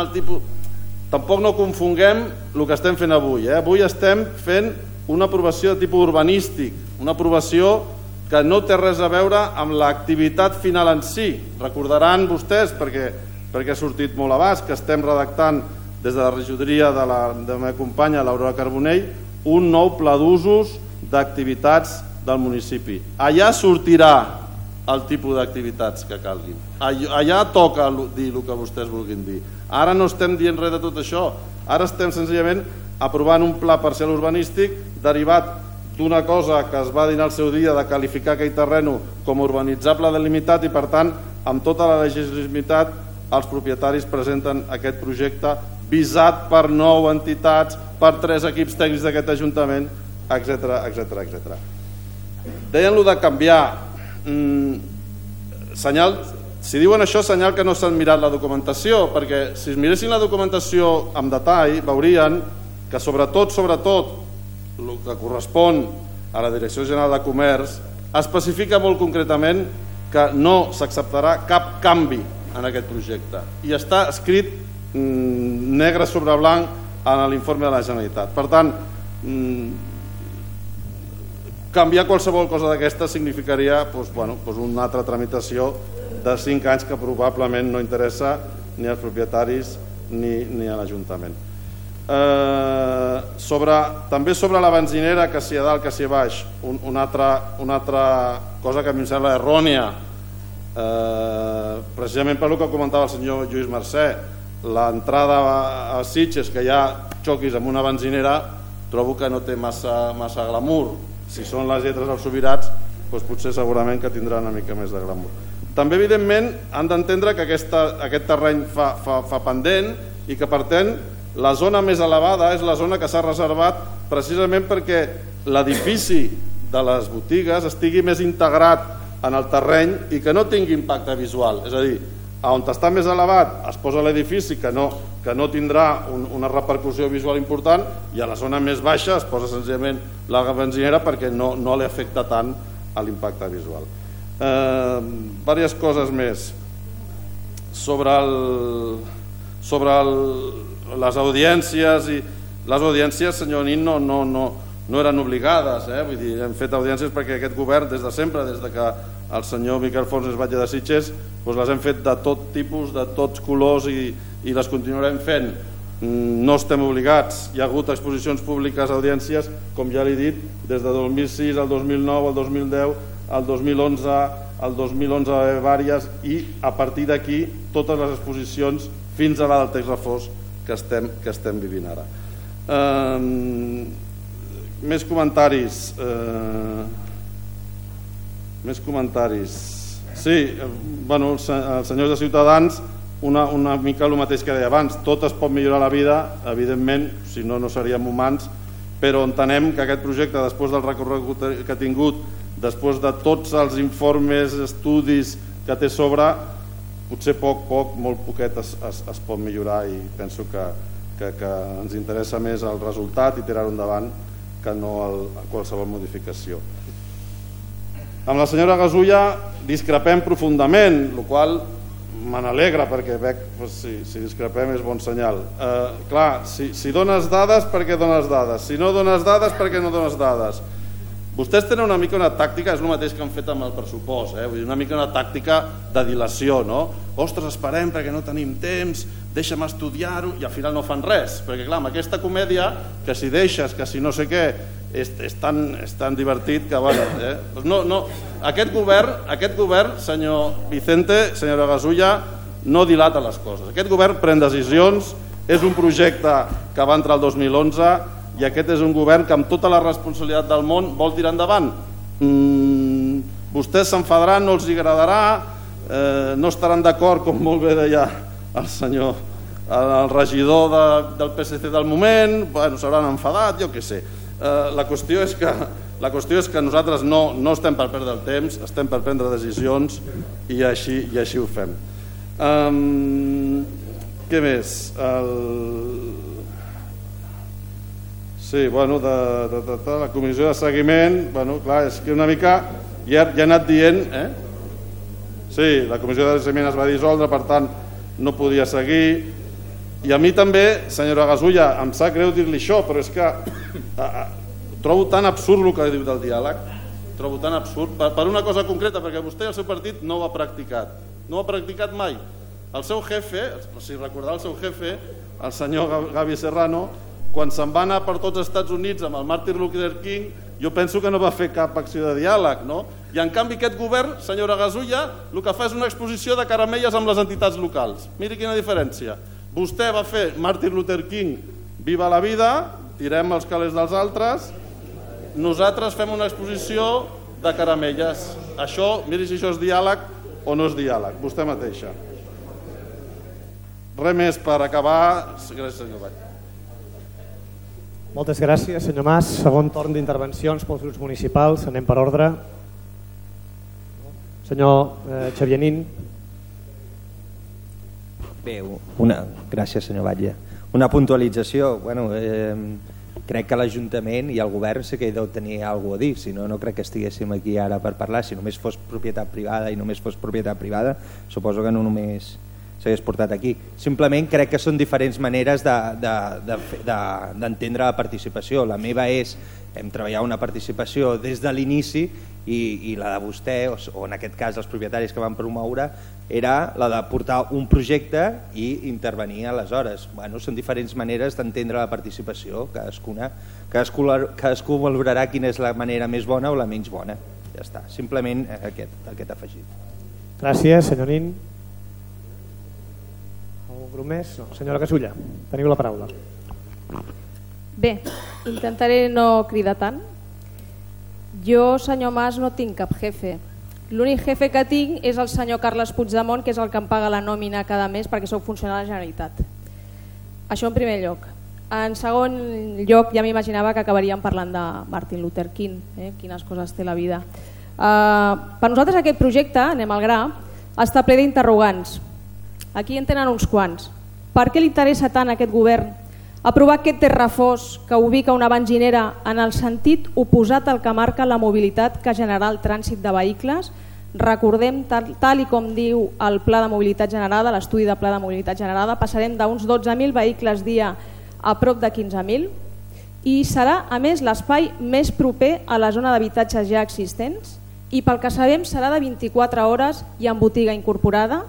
[SPEAKER 1] tampoc no confonguem el que estem fent avui. Avui estem fent una aprovació de tipus urbanístic, una aprovació que no té res a veure amb l'activitat final en si. Recordaran vostès, perquè ha sortit molt abans, que estem redactant des de la regidoria de la meva companya l'Aurora Carbonell un nou pla d'usos d'activitats del municipi. Allà sortirà el tipus d'activitats que calguin. Allà toca dir el que vostès vulguin dir. Ara no estem dient res de tot això. Ara estem senzillament aprovant un pla parcial urbanístic derivat d'una cosa que es va dir al seu dia de qualificar aquell terreno com a urbanitzable delimitat, i per tant amb tota la legitimitat els propietaris presenten aquest projecte visat per 9 entitats, per 3 equips tècnics d'aquest Ajuntament, etc. Deien lo de canviar. Si diuen això, senyal que no s'han mirat la documentació, perquè si es miressin la documentació amb detall veurien que sobretot el que correspon a la Direcció General de Comerç especifica molt concretament que no s'acceptarà cap canvi en aquest projecte, i està escrit negre sobre blanc en l'informe de la Generalitat. Per tant, canviar qualsevol cosa d'aquesta significaria una altra tramitació de 5 anys que probablement no interessa ni als propietaris ni a l'Ajuntament. També sobre la benzinera, que si a dalt, que si a baix, una altra cosa que a mi em sembla errònia, precisament per el que comentava el senyor Lluís Mercè, l'entrada a Sitges, que hi ha xoquis amb una benzinera, trobo que no té massa glamour. Si són les lletres dels Subirats, doncs potser segurament que tindrà una mica més de glamour. També, evidentment, han d'entendre que aquest terreny fa pendent i que, per tant, la zona més elevada és la zona que s'ha reservat precisament perquè l'edifici de les botigues estigui més integrat en el terreny i que no tingui impacte visual. És a dir, on està més elevat es posa l'edifici que no tindrà una repercussió visual important, i a la zona més baixa es posa senzillament la benzinera perquè no li afecta tant a l'impacte visual. Diverses coses més sobre les audiències. Les audiències, senyor Nin, no eren obligades, vull dir, hem fet audiències perquè aquest govern des de sempre, des que el senyor Miquel Fons és batlle de Sitges, doncs les hem fet de tot tipus, de tots colors, i les continuarem fent. No estem obligats. Hi ha hagut exposicions públiques, audiències, com ja l'he dit, des de 2006 al 2009, al 2010, al 2011, al 2011 vàries, i a partir d'aquí totes les exposicions fins a la del text refós que estem vivint ara. Més comentaris. Sí, els senyors de Ciutadans, una mica el mateix que deia abans, tot es pot millorar la vida, evidentment, si no, no seríem humans, però entenem que aquest projecte, després del recorregut que ha tingut, després de tots els informes, estudis que té sobre, potser molt poquet es pot millorar, i penso que ens interessa més el resultat i tirar-ho endavant que no qualsevol modificació. Amb la senyora Gasulla discrepem profundament, el qual me n'alegra, perquè veig si discrepem és bon senyal. Clar, si dones dades, per què dones dades? Si no dones dades, per què no dones dades? Vostès tenen una mica una tàctica, és el mateix que han fet amb el pressupost, una mica una tàctica de dilació, no? Ostres, esperem perquè no tenim temps, deixa'm estudiar-ho, i al final no fan res, perquè clar, amb aquesta comèdia, que si deixes, que si no sé què, és tan divertit que, bueno, aquest govern, senyor Vicente, senyora Gasulla, no dilata les coses. Aquest govern pren decisions, és un projecte que va entrar el 2011, i aquest és un govern que amb tota la responsabilitat del món vol tirar endavant. Vostès s'enfadaran, no els agradarà, no estaran d'acord, com molt bé deia el regidor del PSC del moment, s'hauran enfadat, jo què sé. La qüestió és que nosaltres no estem per perdre el temps, estem per prendre decisions, i així ho fem. Què més? Sí, bueno, de la comissió de seguiment, bueno, clar, és que una mica ja he anat dient, sí, la comissió de seguiment es va dissoldre, per tant no podia seguir, i a mi també, senyora Gasulla, em sap greu dir-li això, però és que trobo tan absurd el que diu del diàleg, trobo tan absurd, per una cosa concreta, perquè vostè i el seu partit no ho ha practicat mai. El seu jefe, si recordar el seu jefe, el senyor Gavi Serrano, quan se'n va anar per tots els Estats Units amb el Martin Luther King, jo penso que no va fer cap acció de diàleg, no? I en canvi aquest govern, senyora Gasulla, el que fa és una exposició de caramelles amb les entitats locals. Miri quina diferència. Vostè va fer Martin Luther King, viva la vida, tirem els calés dels altres, nosaltres fem una exposició de caramelles. Això, miri si això és diàleg o no és diàleg, vostè mateixa. Res més per acabar. Gràcies, senyor Vall.
[SPEAKER 2] Moltes gràcies, senyor Mas. Segon torn d'intervencions pels grups municipals. Anem per ordre. Senyor Xavier Nin.
[SPEAKER 6] Bé, gràcies, senyor Batlle. Una puntualització. Crec que l'Ajuntament i el Govern sí que hi deu tenir alguna cosa a dir, si no, no crec que estiguéssim aquí ara per parlar. Si només fos propietat privada i només fos propietat privada, suposo que no només s'hagués portat aquí. Simplement crec que són diferents maneres d'entendre la participació. La meva és, hem treballat una participació des de l'inici i la de vostè, o en aquest cas els propietaris que van promoure, era la de portar un projecte i intervenir aleshores. Són diferents maneres d'entendre la participació, cadascú valorarà quina és la manera més bona o la menys bona. Ja està, simplement aquest afegit.
[SPEAKER 2] Gràcies, senyor Nin. Algun grup més? No. Senyora Gasulla, teniu la paraula.
[SPEAKER 8] Bé, intentaré no cridar tant. Jo, senyor Mas, no tinc cap jefe. L'únic jefe que tinc és el senyor Carles Puigdemont, que és el que em paga la nòmina cada mes perquè sóc funcionari de la Generalitat. Això en primer lloc. En segon lloc, ja m'imaginava que acabaríem parlant de Martin Luther King, quines coses té la vida. Per nosaltres aquest projecte, anem al gra, està ple d'interrogants. Aquí en tenen uns quants. Per què li interessa tant a aquest govern aprovar aquest terrafós que ubica una benzinera en el sentit oposat al que marca la mobilitat que generarà el trànsit de vehicles? Recordem, tal i com diu el Pla de Mobilitat Generada, l'estudi de Pla de Mobilitat Generada, passarem d'uns 12.000 vehicles dia a prop de 15.000 i serà, a més, l'espai més proper a la zona d'habitatges ja existents i pel que sabem serà de 24 hores i amb botiga incorporada.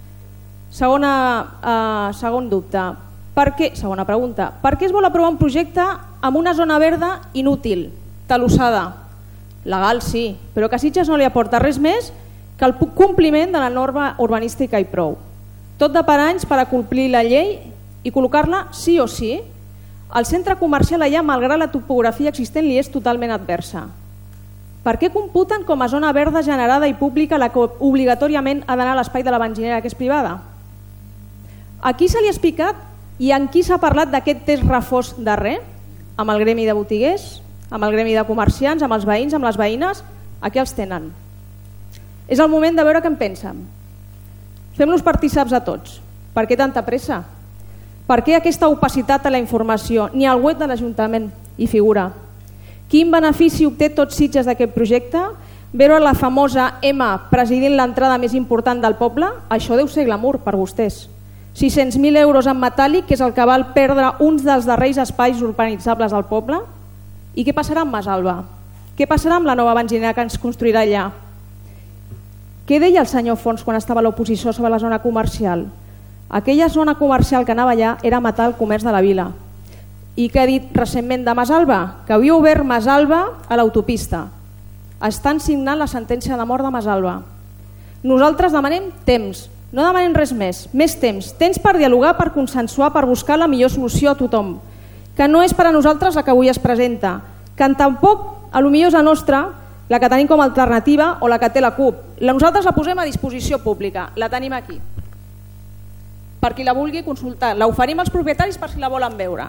[SPEAKER 8] Segon dubte. Segona pregunta. Per què es vol aprovar un projecte amb una zona verda inútil, talussada? Legal sí, però que a Sitges no li aporta res més que el compliment de la norma urbanística i prou. Tot de paranys per a complir la llei i col·locar-la sí o sí. El centre comercial allà, malgrat la topografia existent, li és totalment adversa. Per què computen com a zona verda generada i pública la que obligatòriament ha d'anar a l'espai de la benzinera que és privada? A qui se li ha explicat i en qui s'ha parlat d'aquest test reforç darrer? Amb el gremi de botiguers, amb el gremi de comerciants, amb els veïns, amb les veïnes? Aquí els tenen. És el moment de veure què en pensen. Fem-los partícips a tots. Per què tanta pressa? Per què aquesta opacitat a la informació? Ni al web de l'Ajuntament hi figura. Quin benefici obté tot Sitges d'aquest projecte? Veure la famosa M presidint l'entrada més important del poble? Això deu ser glamour per vostès. 600.000 euros en metàl·lic, que és el que val perdre uns dels darrers espais urbanitzables del poble? I què passarà amb Masalva? Què passarà amb la nova benzinera que ens construirà allà? Què deia el senyor Fons quan estava a l'oposició sobre la zona comercial? Aquella zona comercial que anava allà era matar el comerç de la vila. I què ha dit recentment de Masalva? Que havia obert Masalva a l'autopista. Estan signant la sentència de mort de Masalva. Nosaltres demanem temps. No demanem res més temps. Temps per dialogar, per consensuar, per buscar la millor solució a tothom. Que no és per a nosaltres la que avui es presenta. Que tampoc, a lo millor és la nostra, la que tenim com a alternativa o la que té la CUP. Nosaltres la posem a disposició pública. La tenim aquí. Per qui la vulgui consultar. La oferim als propietaris per si la volen veure.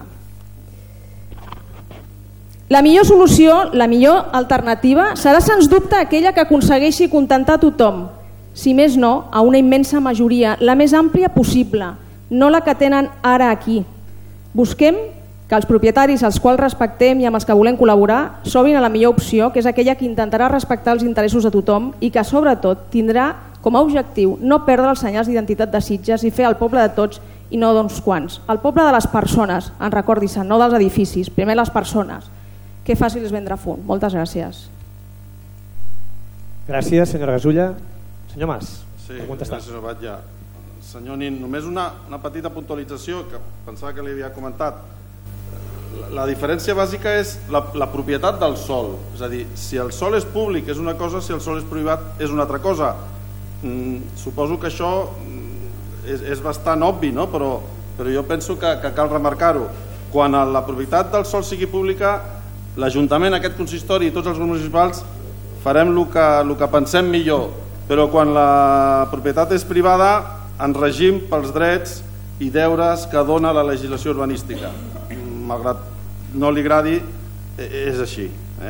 [SPEAKER 8] La millor solució, la millor alternativa, serà sens dubte aquella que aconsegueixi contentar tothom. Si més no, a una immensa majoria, la més àmplia possible, no la que tenen ara aquí. Busquem que els propietaris als quals respectem i amb els que volem col·laborar s'obrin a la millor opció, que és aquella que intentarà respectar els interessos de tothom i que sobretot tindrà com a objectiu no perdre els senyals d'identitat de Sitges i fer el poble de tots i no d'uns quants. El poble de les persones, en recordis-se'n, no dels edificis, primer les persones. Que fàcil és vendre fum. Moltes gràcies.
[SPEAKER 2] Gràcies, senyora Gasulla. Senyor Mas,
[SPEAKER 1] sí, gràcies, senyor Batlle. Senyor Nin, només una petita puntualització que pensava que li havia comentat. La diferència bàsica és la propietat del sòl. És a dir, si el sòl és públic és una cosa, si el sòl és privat és una altra cosa. Suposo que això és bastant obvi, no? Però jo penso que cal remarcar-ho. Quan la propietat del sòl sigui pública, l'Ajuntament, aquest consistori i tots els grups municipals farem el que pensem millor. Però quan la propietat és privada ens regim pels drets i deures que dona la legislació urbanística. Malgrat no li agradi, és així.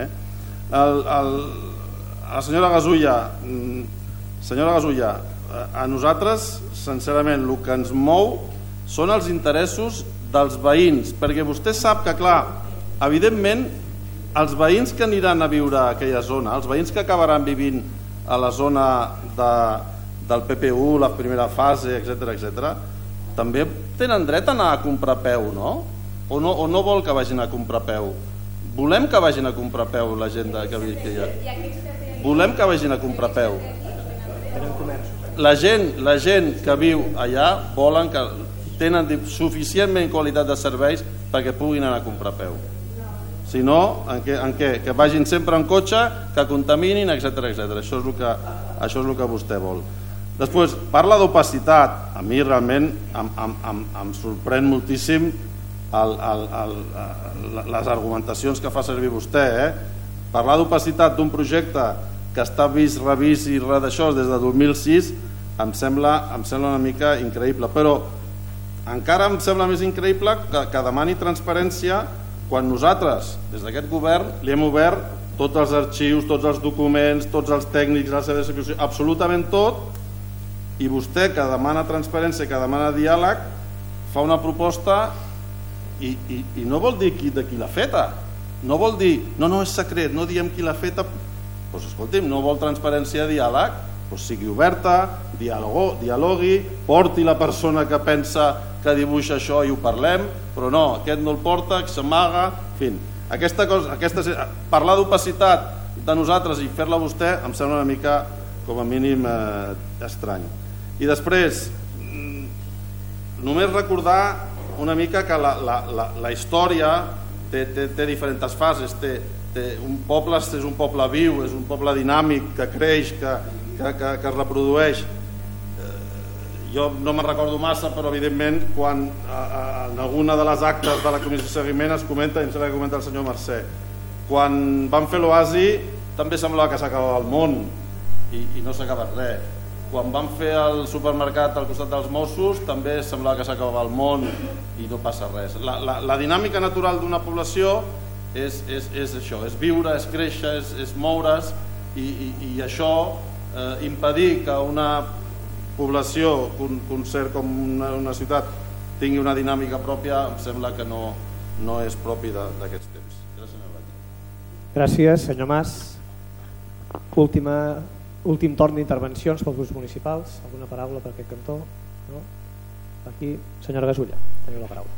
[SPEAKER 1] A la senyora Gasulla, a nosaltres, sincerament, el que ens mou són els interessos dels veïns, perquè vostè sap que, clar, evidentment, els veïns que aniran a viure a aquella zona, els veïns que acabaran vivint a la zona del PPU, la primera fase, etc., també tenen dret a anar a comprar peu, no? O no vol que vagin a comprar peu? Volem que vagin a comprar peu la gent que hi ha. volem que vagin a comprar peu. La gent que viu allà volen que tenen suficientment qualitat de serveis perquè puguin anar a comprar peu. Si no, en què? Que vagin sempre en cotxe, que contaminin, etc. Això és el que vostè vol. Després, parla d'opacitat. A mi realment em sorprèn moltíssim les argumentacions que fa servir vostè. Parlar d'opacitat d'un projecte que està vist, revist i res d'això des de 2006 em sembla una mica increïble, però encara em sembla més increïble que demani transparència quan nosaltres, des d'aquest govern, li hem obert tots els arxius, tots els documents, tots els tècnics, la seva execució, absolutament tot, i vostè, que demana transparència, que demana diàleg, fa una proposta i no vol dir de qui l'ha feta, no vol dir, no, és secret, no diem qui l'ha feta. Doncs escolti'm, no vol transparència, diàleg, doncs sigui oberta, dialogui, porti la persona que pensa que dibuixa això i ho parlem, però no, aquest no el porta, que s'amaga, en fi. Aquesta cosa, parlar d'opacitat de nosaltres i fer-la vostè em sembla una mica, com a mínim, estrany. I després, només recordar una mica que la història té diferents fases. Un poble és un poble viu, és un poble dinàmic, que creix, que es reprodueix. Jo no me'n recordo massa, però evidentment quan en alguna de les actes de la comissió de seguiment es comenta, i em sembla que comenta el senyor Mercè, quan van fer l'oasi també semblava que s'acabava el món i no s'ha acabat res. Quan van fer el supermercat al costat dels Mossos també semblava que s'acabava el món i no passa res. La dinàmica natural d'una població és això, és viure, és créixer, és moure's, i això, impedir que una població, un cert com una ciutat, tingui una dinàmica pròpia, em sembla que no és propi d'aquests temps. Gràcies, senyor Batlle.
[SPEAKER 2] Gràcies, senyor Mas. Últim torn d'intervencions pels grups municipals. Alguna paraula per aquest cantó? No? Aquí, senyora Gasulla, teniu la paraula.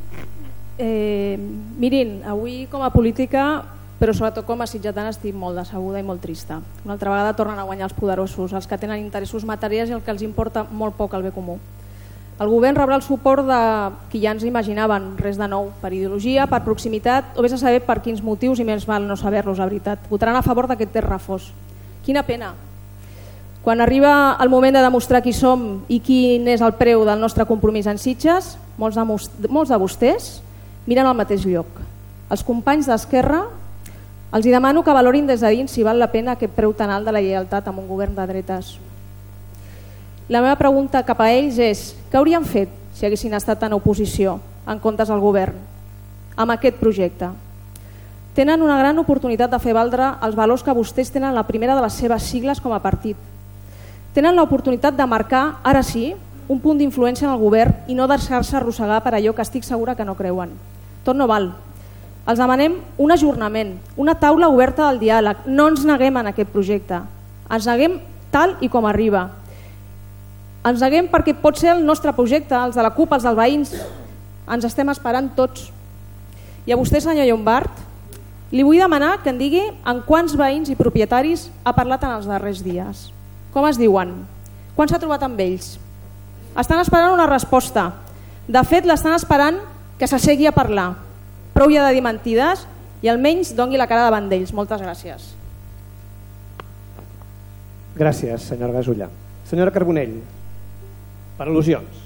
[SPEAKER 8] Mirin, avui com a política, però sobretot com a sitgetana, estic molt decebuda i molt trista. Una altra vegada tornen a guanyar els poderosos, els que tenen interessos materials i el que els importa molt poc el bé comú. El govern rebrà el suport de qui ja ens imaginaven, res de nou, per ideologia, per proximitat, o vés a saber per quins motius, i més val no saber-los, la veritat. Votaran a favor d'aquest text refós. Quina pena. Quan arriba el moment de demostrar qui som i quin és el preu del nostre compromís en Sitges, molts de vostès miren al mateix lloc. Els companys d'Esquerra els demano que valorin des de dins si val la pena aquest preu tan alt de la lleialtat amb un govern de dretes. La meva pregunta cap a ells és: què haurien fet si haguessin estat en oposició en comptes del govern amb aquest projecte? Tenen una gran oportunitat de fer valdre els valors que vostès tenen la primera de les seves sigles com a partit. Tenen l'oportunitat de marcar, ara sí, un punt d'influència en el govern i no deixar-se arrossegar per allò que estic segura que no creuen. Tot no val. Els demanem un ajornament, una taula oberta del diàleg. No ens neguem en aquest projecte. Ens neguem tal i com arriba. Ens neguem perquè pot ser el nostre projecte, els de la CUP, els dels veïns. Ens estem esperant tots. I a vostè, senyor Llombart, li vull demanar que em digui en quants veïns i propietaris ha parlat en els darrers dies. Com es diuen? Quan s'ha trobat amb ells? Estan esperant una resposta. De fet, l'estan esperant que s'assegui a parlar. Prou ja de dir mentides i almenys doni la cara davant d'ells. Moltes gràcies.
[SPEAKER 2] Gràcies, senyora Gasulla. Senyora Carbonell, per al·lusions.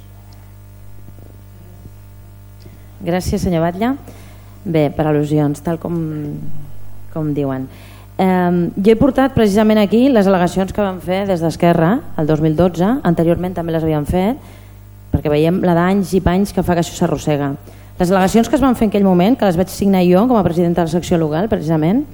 [SPEAKER 9] Gràcies, senyor Batlle. Bé, per al·lusions, tal com diuen. Jo he portat precisament aquí les al·legacions que vam fer des d'Esquerra el 2012, anteriorment també les havíem fet, perquè veiem la d'anys i panys que fa que això s'arrossega. Les al·legacions que es van fer en aquell moment, que les vaig signar jo com a presidenta de la secció local, precisament,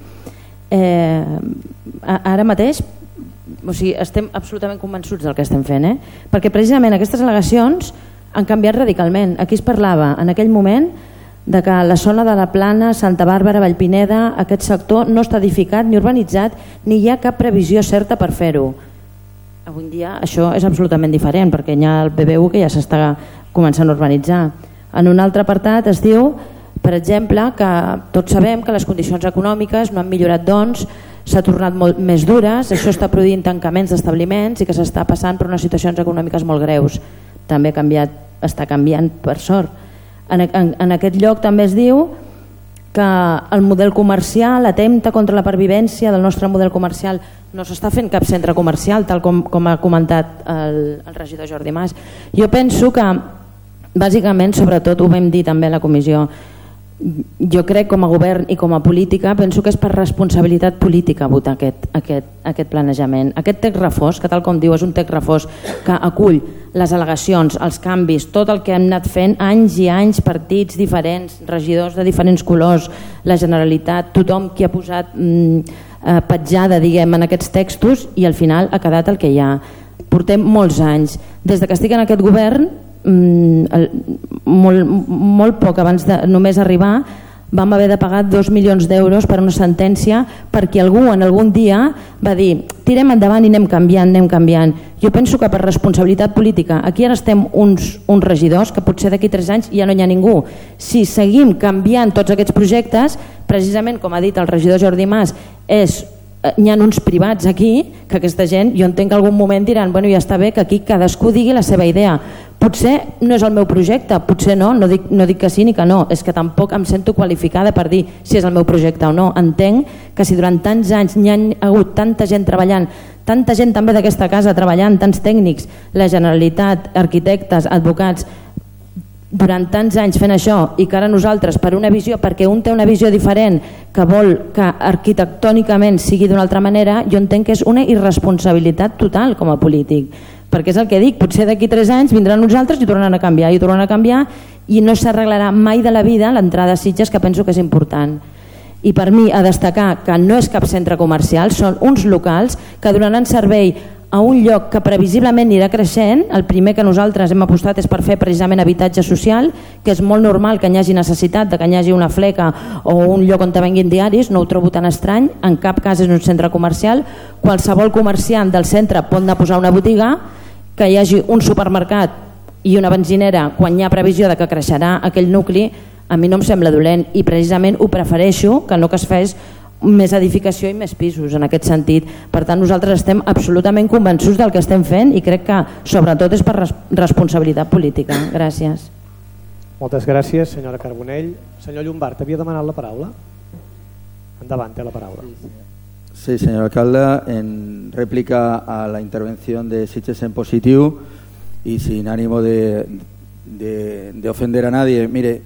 [SPEAKER 9] ara mateix estem absolutament convençuts del que estem fent, perquè precisament aquestes al·legacions han canviat radicalment. Aquí es parlava en aquell moment de que la zona de la Plana, Santa Bàrbara, Vallpineda, aquest sector no està edificat ni urbanitzat, ni hi ha cap previsió certa per fer-ho. Avui en dia això és absolutament diferent, perquè hi ha el BBU que ja s'està començant a urbanitzar. En un altre apartat es diu, per exemple, que tots sabem que les condicions econòmiques no han millorat, doncs, s'ha tornat molt més dures, això està produint tancaments d'establiments i que s'està passant per unes situacions econòmiques molt greus. També està canviant, per sort. En aquest lloc també es diu que el model comercial atempta contra la pervivència del nostre model comercial. No s'està fent cap centre comercial, tal com ha comentat el regidor Jordi Mas. Jo penso que, bàsicament, sobretot ho vam dir també a la comissió, jo crec com a govern i com a política, penso que és per responsabilitat política votar aquest planejament. Aquest text refós, que tal com diu és un text refós que acull les al·legacions, els canvis, tot el que hem anat fent anys i anys, partits diferents, regidors de diferents colors, la Generalitat, tothom qui ha posat petjada, diguem, en aquests textos, i al final ha quedat el que hi ha. Portem molts anys. Des que estic en aquest govern, molt poc abans de només arribar, vam haver de pagar 2 milions d'euros per una sentència perquè algú en algun dia va dir tirem endavant i anem canviant. Jo penso que per responsabilitat política, aquí ara estem uns regidors que potser d'aquí 3 anys ja no hi ha ningú. Si seguim canviant tots aquests projectes, precisament com ha dit el regidor Jordi Mas, n'hi ha uns privats aquí que aquesta gent, jo entenc que en algun moment diran bueno, ja està bé que aquí cadascú digui la seva idea. Potser no és el meu projecte, potser no dic que sí ni que no, és que tampoc em sento qualificada per dir si és el meu projecte o no. Entenc que si durant tants anys n'hi ha hagut tanta gent treballant, tanta gent també d'aquesta casa treballant, tants tècnics, la Generalitat, arquitectes, advocats, durant tants anys fent això i que ara nosaltres per una visió, perquè un té una visió diferent que vol que arquitectònicament sigui d'una altra manera, jo entenc que és una irresponsabilitat total com a polític, perquè és el que dic, potser d'aquí 3 anys vindran uns altres i tornaran a canviar i no s'arreglarà mai de la vida l'entrada a Sitges, que penso que és important. I per mi a destacar que no és cap centre comercial, són uns locals que donaran servei a un lloc que previsiblement anirà creixent. El primer que nosaltres hem apostat és per fer precisament habitatge social, que és molt normal que hi hagi necessitat de que hi hagi una fleca o un lloc on te venguin diaris, no ho trobo tan estrany, en cap cas és un centre comercial. Qualsevol comerciant del centre pot anar a posar una botiga, que hi hagi un supermercat i una benzinera quan hi ha previsió de que creixerà aquell nucli, a mi no em sembla dolent i precisament ho prefereixo que no que es fes més edificació i més pisos en aquest sentit. Per tant, nosaltres estem absolutament convençuts del que estem fent i crec que sobretot és per responsabilitat política. Gràcies.
[SPEAKER 2] Moltes gràcies, senyora Carbonell. Senyor Llombart, havia demanat la paraula? Endavant, té la paraula.
[SPEAKER 3] Sí, señor alcalde, en réplica a la intervención de Sitges en Positiu y sin ánimo de ofender a nadie, mire,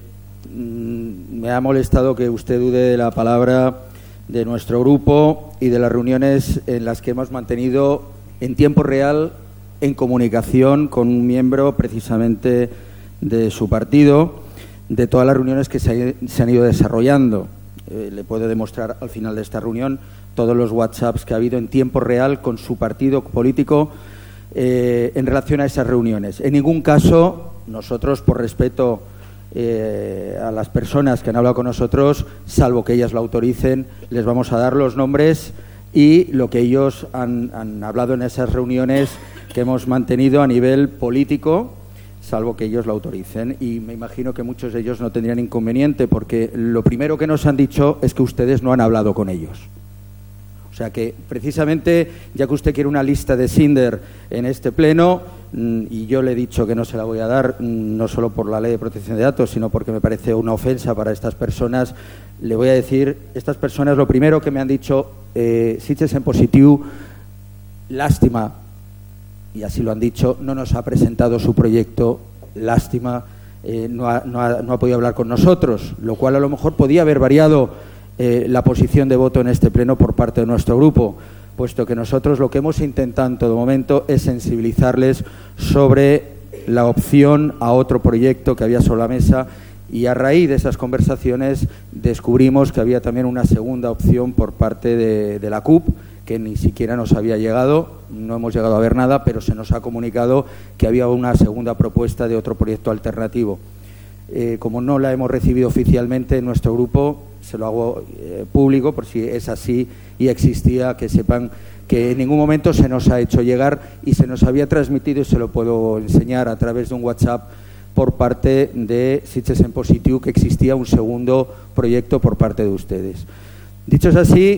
[SPEAKER 3] me ha molestado que usted dude de la palabra de nuestro grupo y de las reuniones en las que hemos mantenido en tiempo real en comunicación con un miembro precisamente de su partido, de todas las reuniones que se han ido desarrollando. Le puedo demostrar al final de esta reunión todos los WhatsApps que ha habido en tiempo real con su partido político en relación a esas reuniones. En ningún caso, nosotros, por respeto a las personas que han hablado con nosotros, salvo que ellas lo autoricen, les vamos a dar los nombres y lo que ellos han hablado en esas reuniones que hemos mantenido a nivel político, salvo que ellos lo autoricen, y me imagino que muchos de ellos no tendrían inconveniente, porque lo primero que nos han dicho es que ustedes no han hablado con ellos. O sea que precisamente, ya que usted quiere una lista de Sinder en este pleno, y yo le he dicho que no se la voy a dar, no solo por la ley de protección de datos, sino porque me parece una ofensa para estas personas, le voy a decir, estas personas lo primero que me han dicho, Sitges en Positiu, lástima, y así lo han dicho, no nos ha presentado su proyecto, lástima, no ha podido hablar con nosotros, lo cual a lo mejor podía haber variado la posición de voto en este pleno por parte de nuestro grupo, puesto que nosotros lo que hemos intentado en todo momento es sensibilizarles sobre la opción a otro proyecto que había sobre la mesa, y a raíz de esas conversaciones descubrimos que había también una segunda opción por parte de la CUP, que ni siquiera nos había llegado, no hemos llegado a ver nada, pero se nos ha comunicado que había una segunda propuesta de otro proyecto alternativo. Como no la hemos recibido oficialmente en nuestro grupo, se lo hago público por si es así y existía, que sepan que en ningún momento se nos ha hecho llegar y se nos había transmitido, y se lo puedo enseñar a través de un WhatsApp por parte de Sitges en Positiu, que existía un segundo proyecto por parte de ustedes. Dicho es así,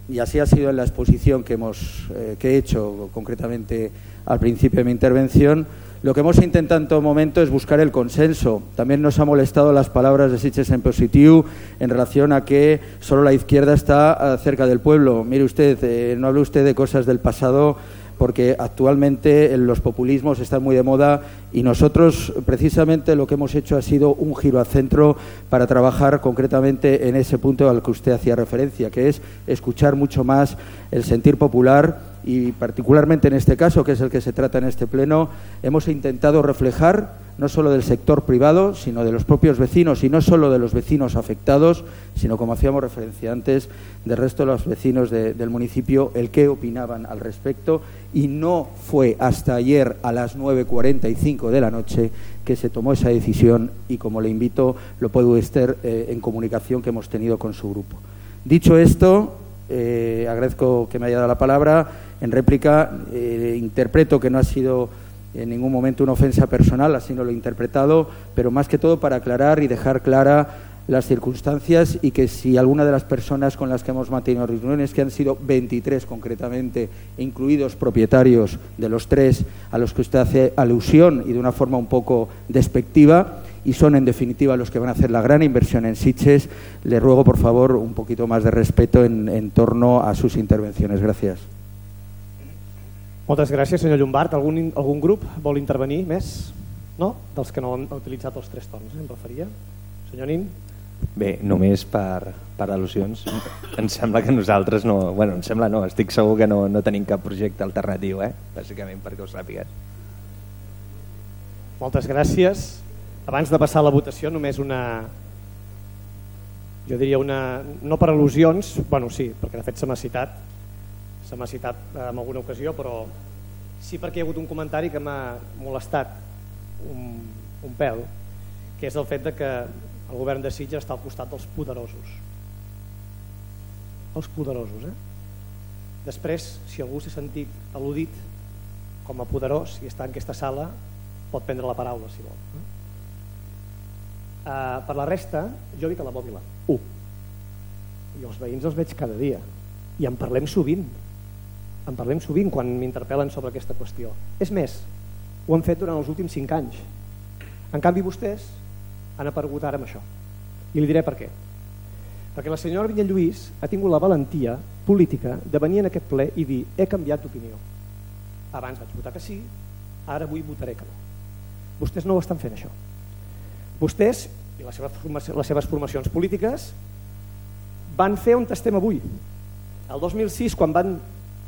[SPEAKER 3] y así ha sido en la exposición que he hecho concretamente al principio de mi intervención, lo que hemos intentado en todo momento es buscar el consenso. También nos ha molestado las palabras de Sitges en Positiu en relación a que solo la izquierda está cerca del pueblo. Mire usted, no hable usted de cosas del pasado, porque actualmente los populismos están muy de moda y nosotros precisamente lo que hemos hecho ha sido un giro al centro para trabajar concretamente en ese punto al que usted hacía referencia, que es escuchar mucho más el sentir popular y particularmente en este caso, que es el que se trata en este pleno, hemos intentado reflejar no solo del sector privado, sino de los propios vecinos y no solo de los vecinos afectados, sino, como hacíamos referencia antes, del resto de los vecinos del municipio, el qué opinaban al respecto, y no fue hasta ayer a las 9:45 de la noche que se tomó esa decisión y, como le invito, lo puede estar en comunicación que hemos tenido con su grupo. Dicho esto, agradezco que me haya dado la palabra. En réplica, interpreto que no ha sido en ningún momento una ofensa personal, así no lo he interpretado, pero más que todo para aclarar y dejar clara las circunstancias, y que si alguna de las personas con las que hemos mantenido reuniones, que han sido 23 concretamente, incluidos propietarios de los 3 a los que usted hace alusión y de una forma un poco despectiva, y son en definitiva los que van a hacer la gran inversión en Sitges, le ruego por favor un poquito más de respeto en torno a sus intervenciones. Gràcies.
[SPEAKER 2] Moltes gràcies, senyor Llombart. Algun grup vol intervenir més? No? Dels que no han utilitzat els 3 torns, em referia. Senyor Nin?
[SPEAKER 6] Bé, només per al·lusions. Em sembla que nosaltres no... Bueno, em sembla no, estic segur que no tenim cap projecte alternatiu, bàsicament perquè ho sàpigues.
[SPEAKER 2] Moltes gràcies. Abans de passar a la votació, només una... Jo diria una... No per al·lusions, bueno, sí, perquè de fet se m'ha citat en alguna ocasió, però sí perquè hi ha hagut un comentari que m'ha molestat un pèl, que és el fet de que el govern de Sitges està al costat dels poderosos. Els poderosos, Després, si algú s'ha sentit al·ludit com a poderós i està en aquesta sala, pot prendre la paraula, si vol. Per la resta, jo vic a la Bòbila 1 i els veïns els veig cada dia i en parlem sovint quan m'interpel·len sobre aquesta qüestió. És més, ho han fet durant els últims 5 anys. En canvi, vostès han aparegut ara amb això. I li diré per què. Perquè la senyora Vinyalluís ha tingut la valentia política de venir en aquest ple i dir: he canviat d'opinió. Abans vaig votar que sí, ara avui votaré que no. Vostès no ho estan fent, això. Vostès i les seves formacions polítiques van fer on estem avui. El 2006, quan van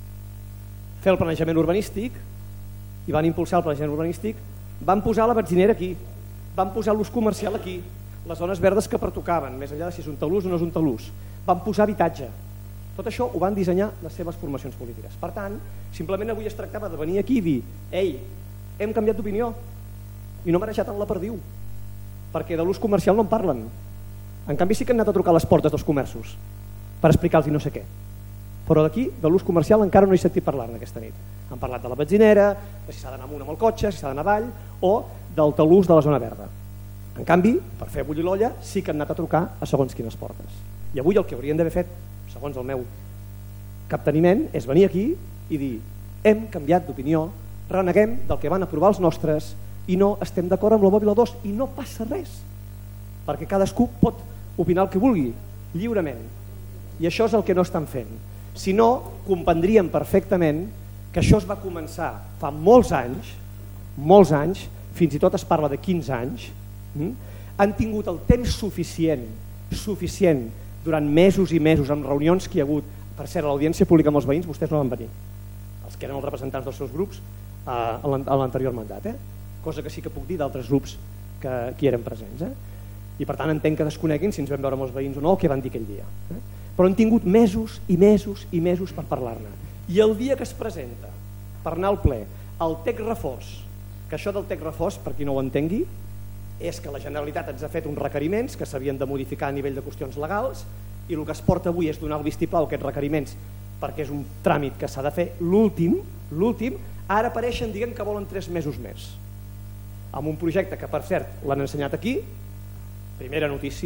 [SPEAKER 2] fer el planejament urbanístic i van impulsar el planejament urbanístic, van posar la benzinera aquí, van posar l'ús comercial aquí, les zones verdes que pertocaven, més enllà de si és un talús o no és un talús, van posar habitatge. Tot això ho van dissenyar les seves formacions polítiques. Per tant, simplement avui es tractava de venir aquí i dir: ei, hem canviat d'opinió i no marejar tant la perdiu, perquè de l'ús comercial no en parlen. En canvi sí que han anat a trucar a les portes dels comerços per explicar-los no sé què. Però d'aquí, de l'ús comercial, encara no he sentit parlar-ne aquesta nit. Han parlat de la benzinera, de si s'ha d'anar amunt amb el cotxe, si s'ha d'anar avall, o del talús de la zona verda. En canvi, per fer bullir l'olla, sí que han anat a trucar a segons quines portes. I avui el que haurien d'haver fet, segons el meu capteniment, és venir aquí i dir: hem canviat d'opinió, reneguem del que van aprovar els nostres i no estem d'acord amb la Bòbila 2, i no passa res, perquè cadascú pot opinar el que vulgui, lliurement. I això és el que no estan fent. Si no, comprendríem perfectament que això es va començar fa molts anys, fins i tot es parla de 15 anys, han tingut el temps suficient durant mesos i mesos amb reunions que hi ha hagut. Per cert, a l'audiència pública amb els veïns vostès no van venir, els que eren els representants dels seus grups a l'anterior mandat, cosa que sí que puc dir d'altres grups que hi eren presents. I per tant entenc que desconeguin si ens vam veure amb els veïns o no, o què van dir aquell dia. Però han tingut mesos i mesos i mesos per parlar-ne. I el dia que es presenta per anar al ple el TEC reforç, que això del TEC reforç, per qui no ho entengui, és que la Generalitat ens ha fet uns requeriments que s'havien de modificar a nivell de qüestions legals, i el que es porta avui és donar el vistiplau a aquests requeriments perquè és un tràmit que s'ha de fer, l'últim, ara apareixen dient que volen 3 mesos més. Amb un projecte que, per cert, l'han ensenyat aquí, primera notícia,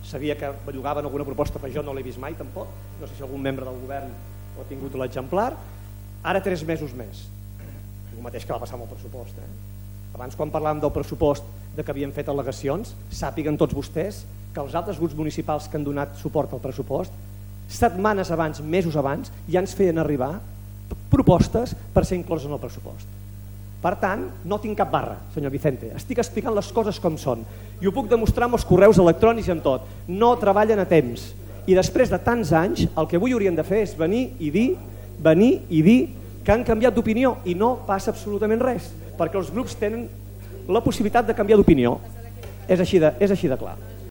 [SPEAKER 2] sabia que bellugaven alguna proposta, però jo no l'he vist mai tampoc, no sé si algun membre del govern ha tingut l'exemplar. Ara 3 mesos més, el mateix que va passar amb el pressupost. Abans, quan parlàvem del pressupost, de que havien fet al·legacions, sàpiguen tots vostès que els altres grups municipals que han donat suport al pressupost, setmanes abans, mesos abans, ja ens feien arribar propostes per ser incloses en el pressupost. Per tant, no tinc cap barra, senyor Vicente. Estic explicant les coses com són. I ho puc demostrar amb els correus electrònics i amb tot. No treballen a temps. I després de tants anys, el que avui haurien de fer és venir i dir que han canviat d'opinió i no passa absolutament res, perquè els grups tenen la possibilitat de canviar d'opinió. És així de clar.